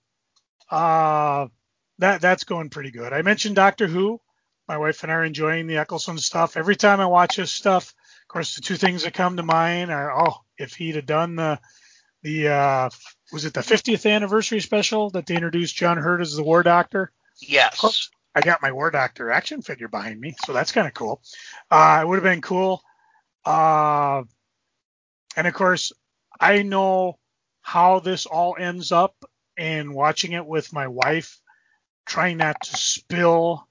that's going pretty good. I mentioned Doctor Who. My wife and I are enjoying the Eccleston stuff. Every time I watch his stuff, of course, the two things that come to mind are, if he'd have done the was it the 50th anniversary special that they introduced John Hurt as the War Doctor? Yes. I got my War Doctor action figure behind me, so that's kind of cool. It would have been cool. And of course, I know how this all ends up, and watching it with my wife, trying not to spill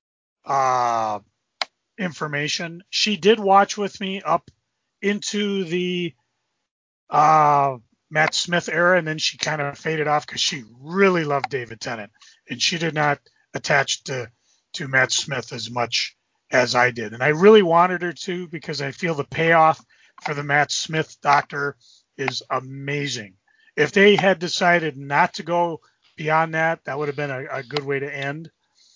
information. She did watch with me up into the Matt Smith era, and then she kind of faded off because she really loved David Tennant, and she did not attach to Matt Smith as much as I did. And I really wanted her to, because I feel the payoff for the Matt Smith Doctor is amazing. If they had decided not to go beyond that, that would have been a good way to end.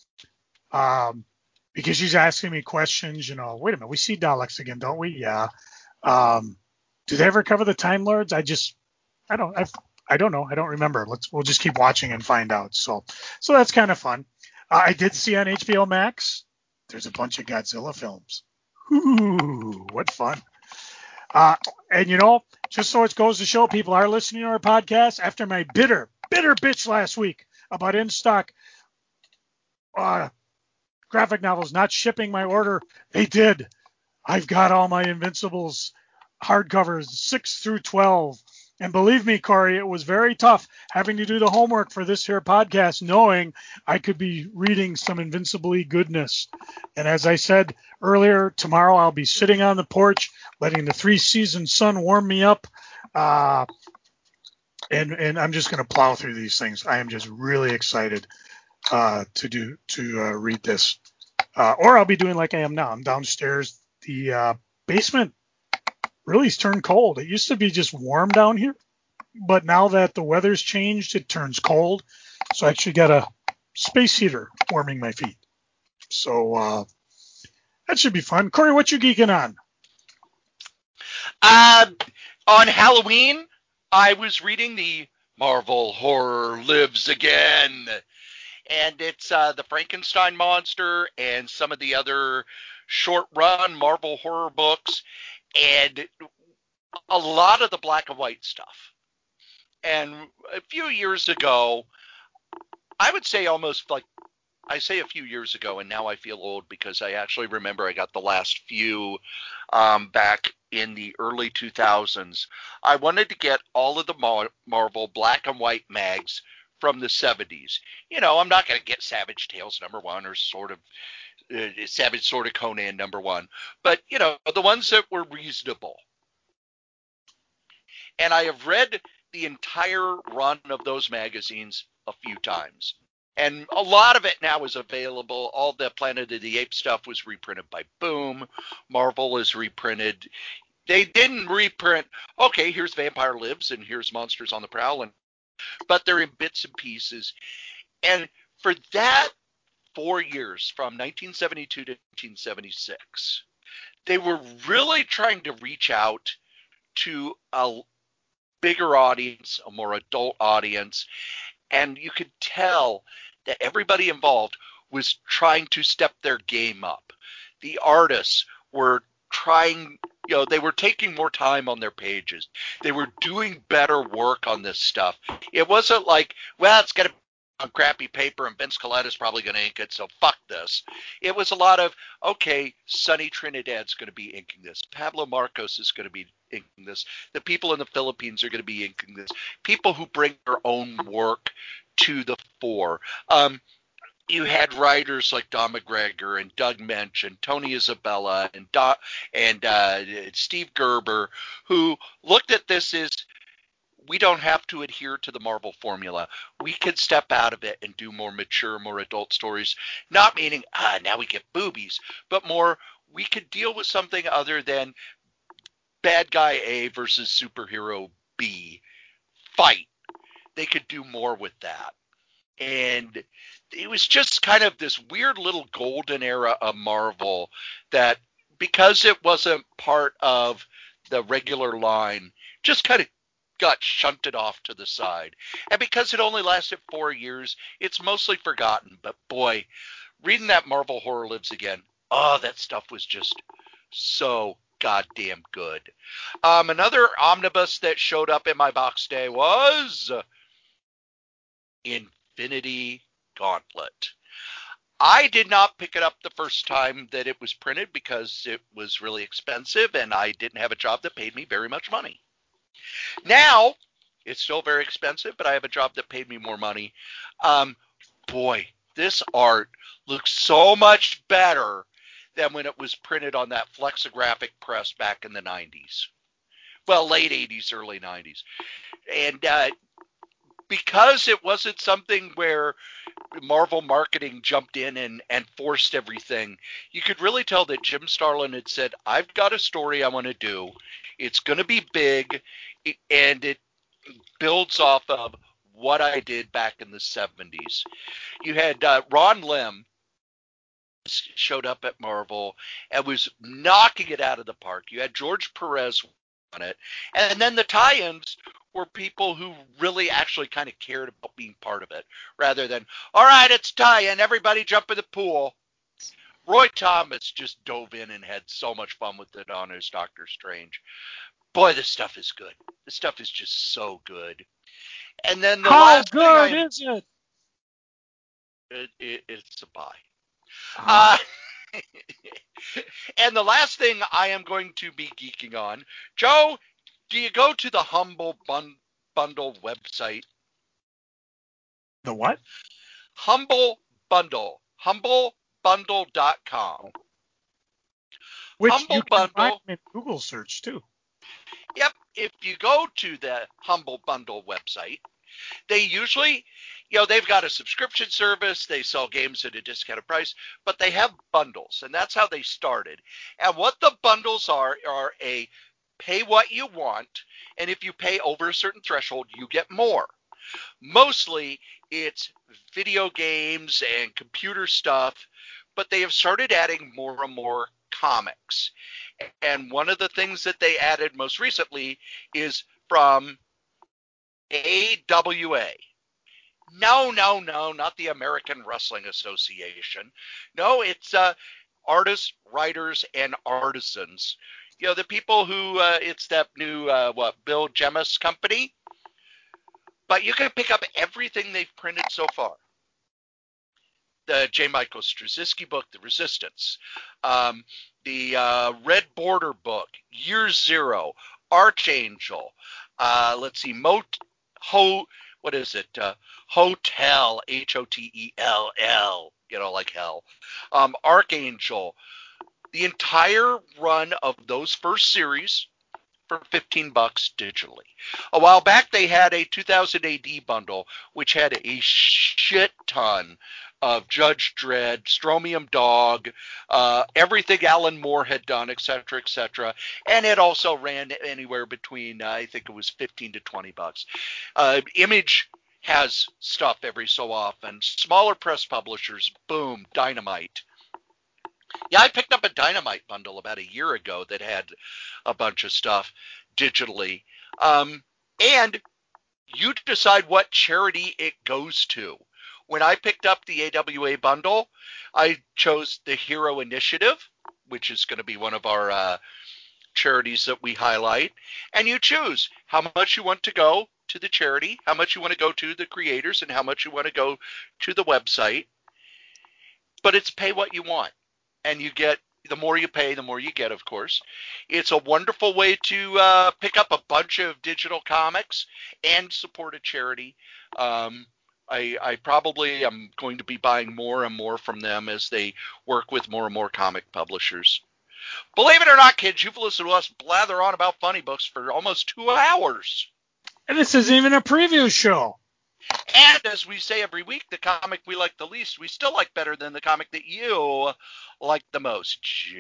Because she's asking me questions, wait a minute, we see Daleks again, don't we? Yeah. Do they ever cover the Time Lords? I don't know. I don't remember. We'll just keep watching and find out. So that's kind of fun. I did see on HBO Max, there's a bunch of Godzilla films. Ooh, what fun. And just so it goes to show people are listening to our podcast, after my bitter bitch last week about in-stock graphic novels not shipping my order, they did. I've got all my Invincibles hardcovers 6 through 12. And believe me, Corey, it was very tough having to do the homework for this here podcast, knowing I could be reading some Invincibly goodness. And as I said earlier, tomorrow I'll be sitting on the porch, letting the 3-season sun warm me up. And I'm just going to plow through these things. I am just really excited to read this. Or I'll be doing like I am now. I'm downstairs. The basement really has turned cold. It used to be just warm down here, but now that the weather's changed, it turns cold. So I actually got a space heater warming my feet. So that should be fun. Corey, what you geeking on? On Halloween, I was reading the Marvel Horror Lives Again. And it's the Frankenstein monster and some of the other short-run Marvel horror books, and a lot of the black and white stuff. And a few years ago, I would say almost like, I say a few years ago, and now I feel old because I actually remember I got the last few back in the early 2000s. I wanted to get all of the Marvel black and white mags from the 70s. I'm not going to get Savage Tales #1 or Savage Sword of Conan #1, but the ones that were reasonable. And I have read the entire run of those magazines a few times. And a lot of it now is available. All the Planet of the Apes stuff was reprinted by Boom. Marvel is reprinted. They didn't reprint, okay, here's Vampire Lives and here's Monsters on the Prowl, but they're in bits and pieces. And for that 4 years, from 1972 to 1976, they were really trying to reach out to a bigger audience, a more adult audience, and you could tell that everybody involved was trying to step their game up. The artists were trying, they were taking more time on their pages. They were doing better work on this stuff. It wasn't like, well, it's got to be on crappy paper and Vince Collette is probably going to ink it, so fuck this. It was a lot of, okay, Sonny Trinidad's going to be inking this. Pablo Marcos is going to be inking this. The people in the Philippines are going to be inking this. People who bring their own work to the fore. You had writers like Don McGregor and Doug Mensch and Tony Isabella and Steve Gerber who looked at this as, we don't have to adhere to the Marvel formula. We can step out of it and do more mature, more adult stories. Not meaning, now we get boobies, but more, we could deal with something other than bad guy A versus superhero B. Fight. They could do more with that. And it was just kind of this weird little golden era of Marvel that, because it wasn't part of the regular line, just kind of got shunted off to the side. And because it only lasted 4 years, it's mostly forgotten. But boy, reading that Marvel Horror Lives Again, that stuff was just so goddamn good. Another omnibus that showed up in my box today was Infinity Gauntlet. I did not pick it up the first time that it was printed because it was really expensive and I didn't have a job that paid me very much money. Now, it's still very expensive, but I have a job that paid me more money. Boy, this art looks so much better than when it was printed on that flexographic press back in the 90s. Well, late 80s, early 90s. And because it wasn't something where Marvel marketing jumped in and forced everything, you could really tell that Jim Starlin had said, I've got a story I want to do. It's going to be big, and it builds off of what I did back in the 70s. You had Ron Lim showed up at Marvel and was knocking it out of the park. You had George Perez on it. And then the tie-ins were people who really actually kind of cared about being part of it, rather than, all right, it's tie-in, everybody jump in the pool. Roy Thomas just dove in and had so much fun with it on his Doctor Strange. Boy, this stuff is good. This stuff is just so good. And then the last thing is it? It's a buy. And the last thing I am going to be geeking on, Joe, do you go to the Humble Bundle website? The what? Humble Bundle. HumbleBundle.com. Which Humble you can Bundle. find in Google search too. Yep. If you go to the Humble Bundle website, they usually, they've got a subscription service. They sell games at a discounted price, but they have bundles, and that's how they started. And what the bundles are a pay what you want, and if you pay over a certain threshold, you get more. Mostly it's video games and computer stuff, but they have started adding more and more comics. And one of the things that they added most recently is from AWA. No, not the American Wrestling Association. No, it's artists, writers, and artisans. The people who, it's that new, Bill Jemas company. But you can pick up everything they've printed so far. The J. Michael Straczynski book, The Resistance. The Red Border book, Year Zero. Archangel. Let's see, what is it? Hotel, Hotell, like hell. Archangel. The entire run of those first series for $15 digitally. A while back, they had a 2000 AD bundle, which had a shit ton of Judge Dredd, Stromium Dog, everything Alan Moore had done, etc., etc. And it also ran anywhere between, I think it was $15 to $20. Image has stuff every so often. Smaller press publishers, boom, Dynamite. Yeah, I picked up a Dynamite bundle about a year ago that had a bunch of stuff digitally. And you decide what charity it goes to. When I picked up the AWA bundle, I chose the Hero Initiative, which is going to be one of our charities that we highlight. And you choose how much you want to go to the charity, how much you want to go to the creators, and how much you want to go to the website. But it's pay what you want. And you get, the more you pay, the more you get, of course. It's a wonderful way to pick up a bunch of digital comics and support a charity. I probably am going to be buying more and more from them as they work with more and more comic publishers. Believe it or not, kids, you've listened to us blather on about funny books for almost 2 hours. And this isn't even a preview show. And as we say every week, the comic we like the least, we still like better than the comic that you like the most.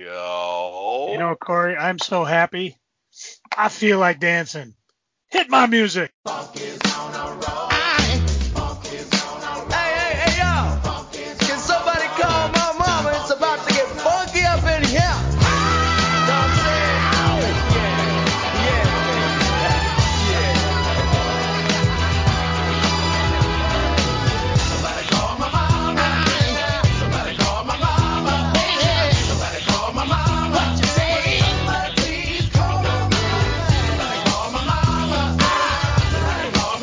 Joe? Corey, I'm so happy. I feel like dancing. Hit my music. Funk is on a roll. Funk is on a roll. Hey, yo. Can somebody call my mama? It's about to get funky up in here. Know what I'm saying? Yeah. Somebody call my mama. Somebody call my mama. Somebody call my mama. What you say? Somebody please call my mama. Somebody call my mama. Somebody call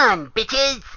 on, bitches!